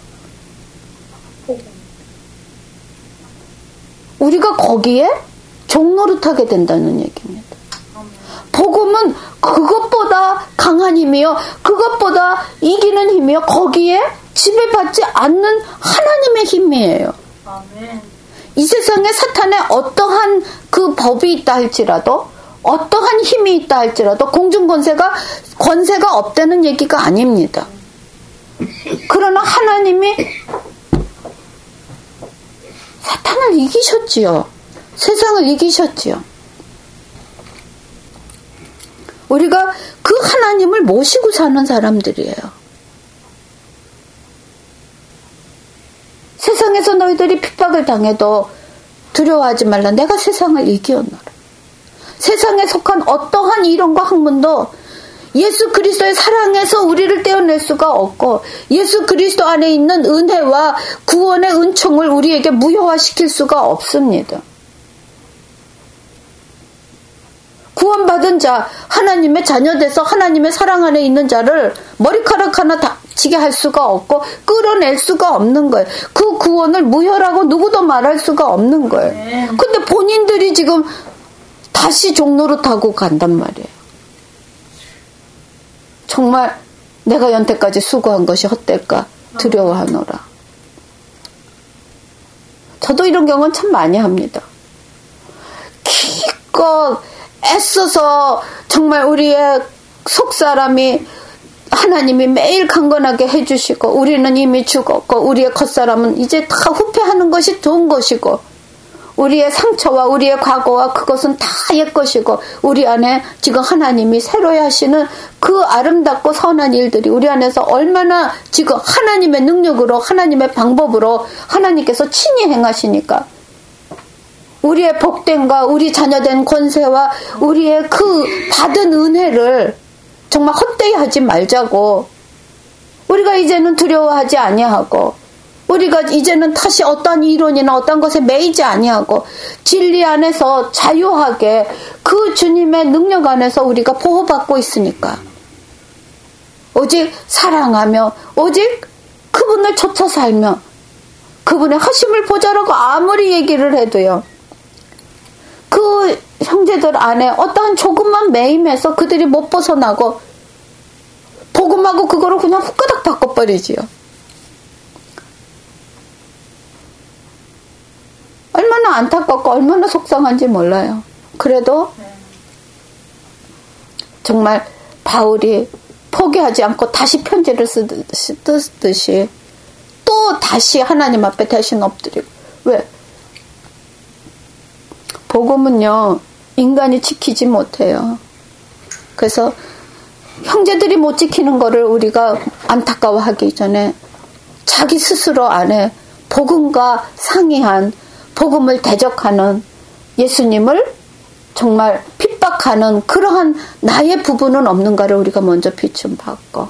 [SPEAKER 1] 우리가 거기에 종노릇하게 된다는 얘기입니다. 복음은 그것보다 강한 힘이요. 그것보다 이기는 힘이요. 거기에 지배받지 않는 하나님의 힘이에요.
[SPEAKER 2] 아멘.
[SPEAKER 1] 이 세상에 사탄의 어떠한 법이 있다 할지라도 어떠한 힘이 있다 할지라도 공중권세가 없다는 얘기가 아닙니다. 그러나 하나님이 사탄을 이기셨지요. 세상을 이기셨지요. 우리가 그 하나님을 모시고 사는 사람들이에요. 세상에서 너희들이 핍박을 당해도 두려워하지 말라. 내가 세상을 이기었노라. 세상에 속한 어떠한 이론과 학문도 예수 그리스도의 사랑에서 우리를 떼어낼 수가 없고 예수 그리스도 안에 있는 은혜와 구원의 은총을 우리에게 무효화시킬 수가 없습니다. 구원받은 자, 하나님의 자녀돼서 하나님의 사랑 안에 있는 자를 머리카락 하나 다치게 할 수가 없고 끌어낼 수가 없는 거예요. 그 구원을 무효라고 누구도 말할 수가 없는 거예요. 근데 본인들이 지금 다시 종노릇하고 간단 말이에요. 정말 내가 연태까지 수고한 것이 헛될까 두려워하노라. 저도 이런 경우는 참 많이 합니다. 기껏 애써서 정말 우리의 속사람이 하나님이 매일 강건하게 해주시고 우리는 이미 죽었고 우리의 겉사람은 이제 다 후패하는 것이 좋은 것이고 우리의 상처와 우리의 과거와 그것은 다 옛것이고 우리 안에 지금 하나님이 새로이 하시는 그 아름답고 선한 일들이 우리 안에서 얼마나 지금 하나님의 능력으로 하나님의 방법으로 하나님께서 친히 행하시니까 우리의 복됨과 우리 자녀된 권세와 우리의 그 받은 은혜를 정말 헛되이 하지 말자고 우리가 이제는 두려워하지 아니하고 우리가 이제는 다시 어떤 이론이나 어떤 것에 매이지 아니하고 진리 안에서 자유하게 그 주님의 능력 안에서 우리가 보호받고 있으니까 오직 사랑하며 오직 그분을 쫓아 살며 그분의 하심을 보자라고 아무리 얘기를 해도요 그 형제들 안에 어떠한 조금만 매임해서 그들이 못 벗어나고 복음하고 그거를 그냥 후끄닥 바꿔버리지요. 얼마나 안타깝고 얼마나 속상한지 몰라요. 그래도 정말 바울이 포기하지 않고 다시 편지를 쓰듯이 또 다시 하나님 앞에 대신 엎드리고. 왜? 복음은요, 인간이 지키지 못해요. 그래서 형제들이 못 지키는 거를 우리가 안타까워하기 전에 자기 스스로 안에 복음과 상이한, 복음을 대적하는, 예수님을 정말 핍박하는 그러한 나의 부분은 없는가를 우리가 먼저 비춤받고,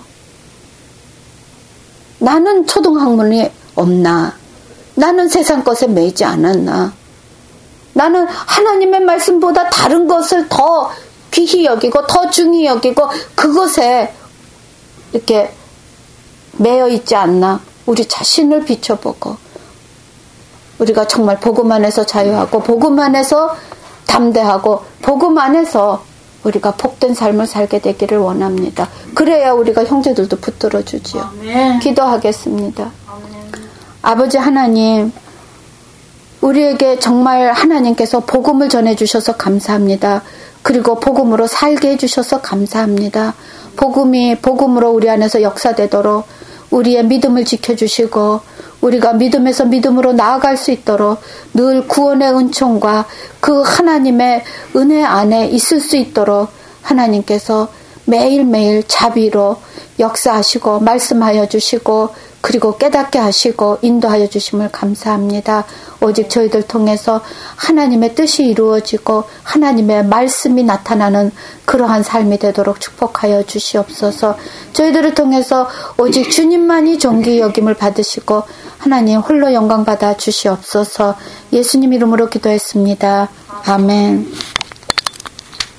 [SPEAKER 1] 나는 초등학문이 없나? 나는 세상 것에 매이지 않았나? 나는 하나님의 말씀보다 다른 것을 더 귀히 여기고 더 중히 여기고 그것에 이렇게 매여 있지 않나? 우리 자신을 비춰보고, 우리가 정말 복음 안에서 자유하고 복음 안에서 담대하고 복음 안에서 우리가 복된 삶을 살게 되기를 원합니다. 그래야 우리가 형제들도 붙들어 주지요.
[SPEAKER 2] 아멘.
[SPEAKER 1] 기도하겠습니다.
[SPEAKER 2] 아멘.
[SPEAKER 1] 아버지 하나님, 우리에게 정말 하나님께서 복음을 전해주셔서 감사합니다. 그리고 복음으로 살게 해주셔서 감사합니다. 복음이 복음으로 우리 안에서 역사되도록 우리의 믿음을 지켜주시고 우리가 믿음에서 믿음으로 나아갈 수 있도록 늘 구원의 은총과 그 하나님의 은혜 안에 있을 수 있도록 하나님께서 매일매일 자비로 역사하시고 말씀하여 주시고 그리고 깨닫게 하시고 인도하여 주심을 감사합니다. 오직 저희들 통해서 하나님의 뜻이 이루어지고 하나님의 말씀이 나타나는 그러한 삶이 되도록 축복하여 주시옵소서. 저희들을 통해서 오직 주님만이 존귀 여김을 받으시고 하나님 홀로 영광 받아 주시옵소서. 예수님 이름으로 기도했습니다. 아멘.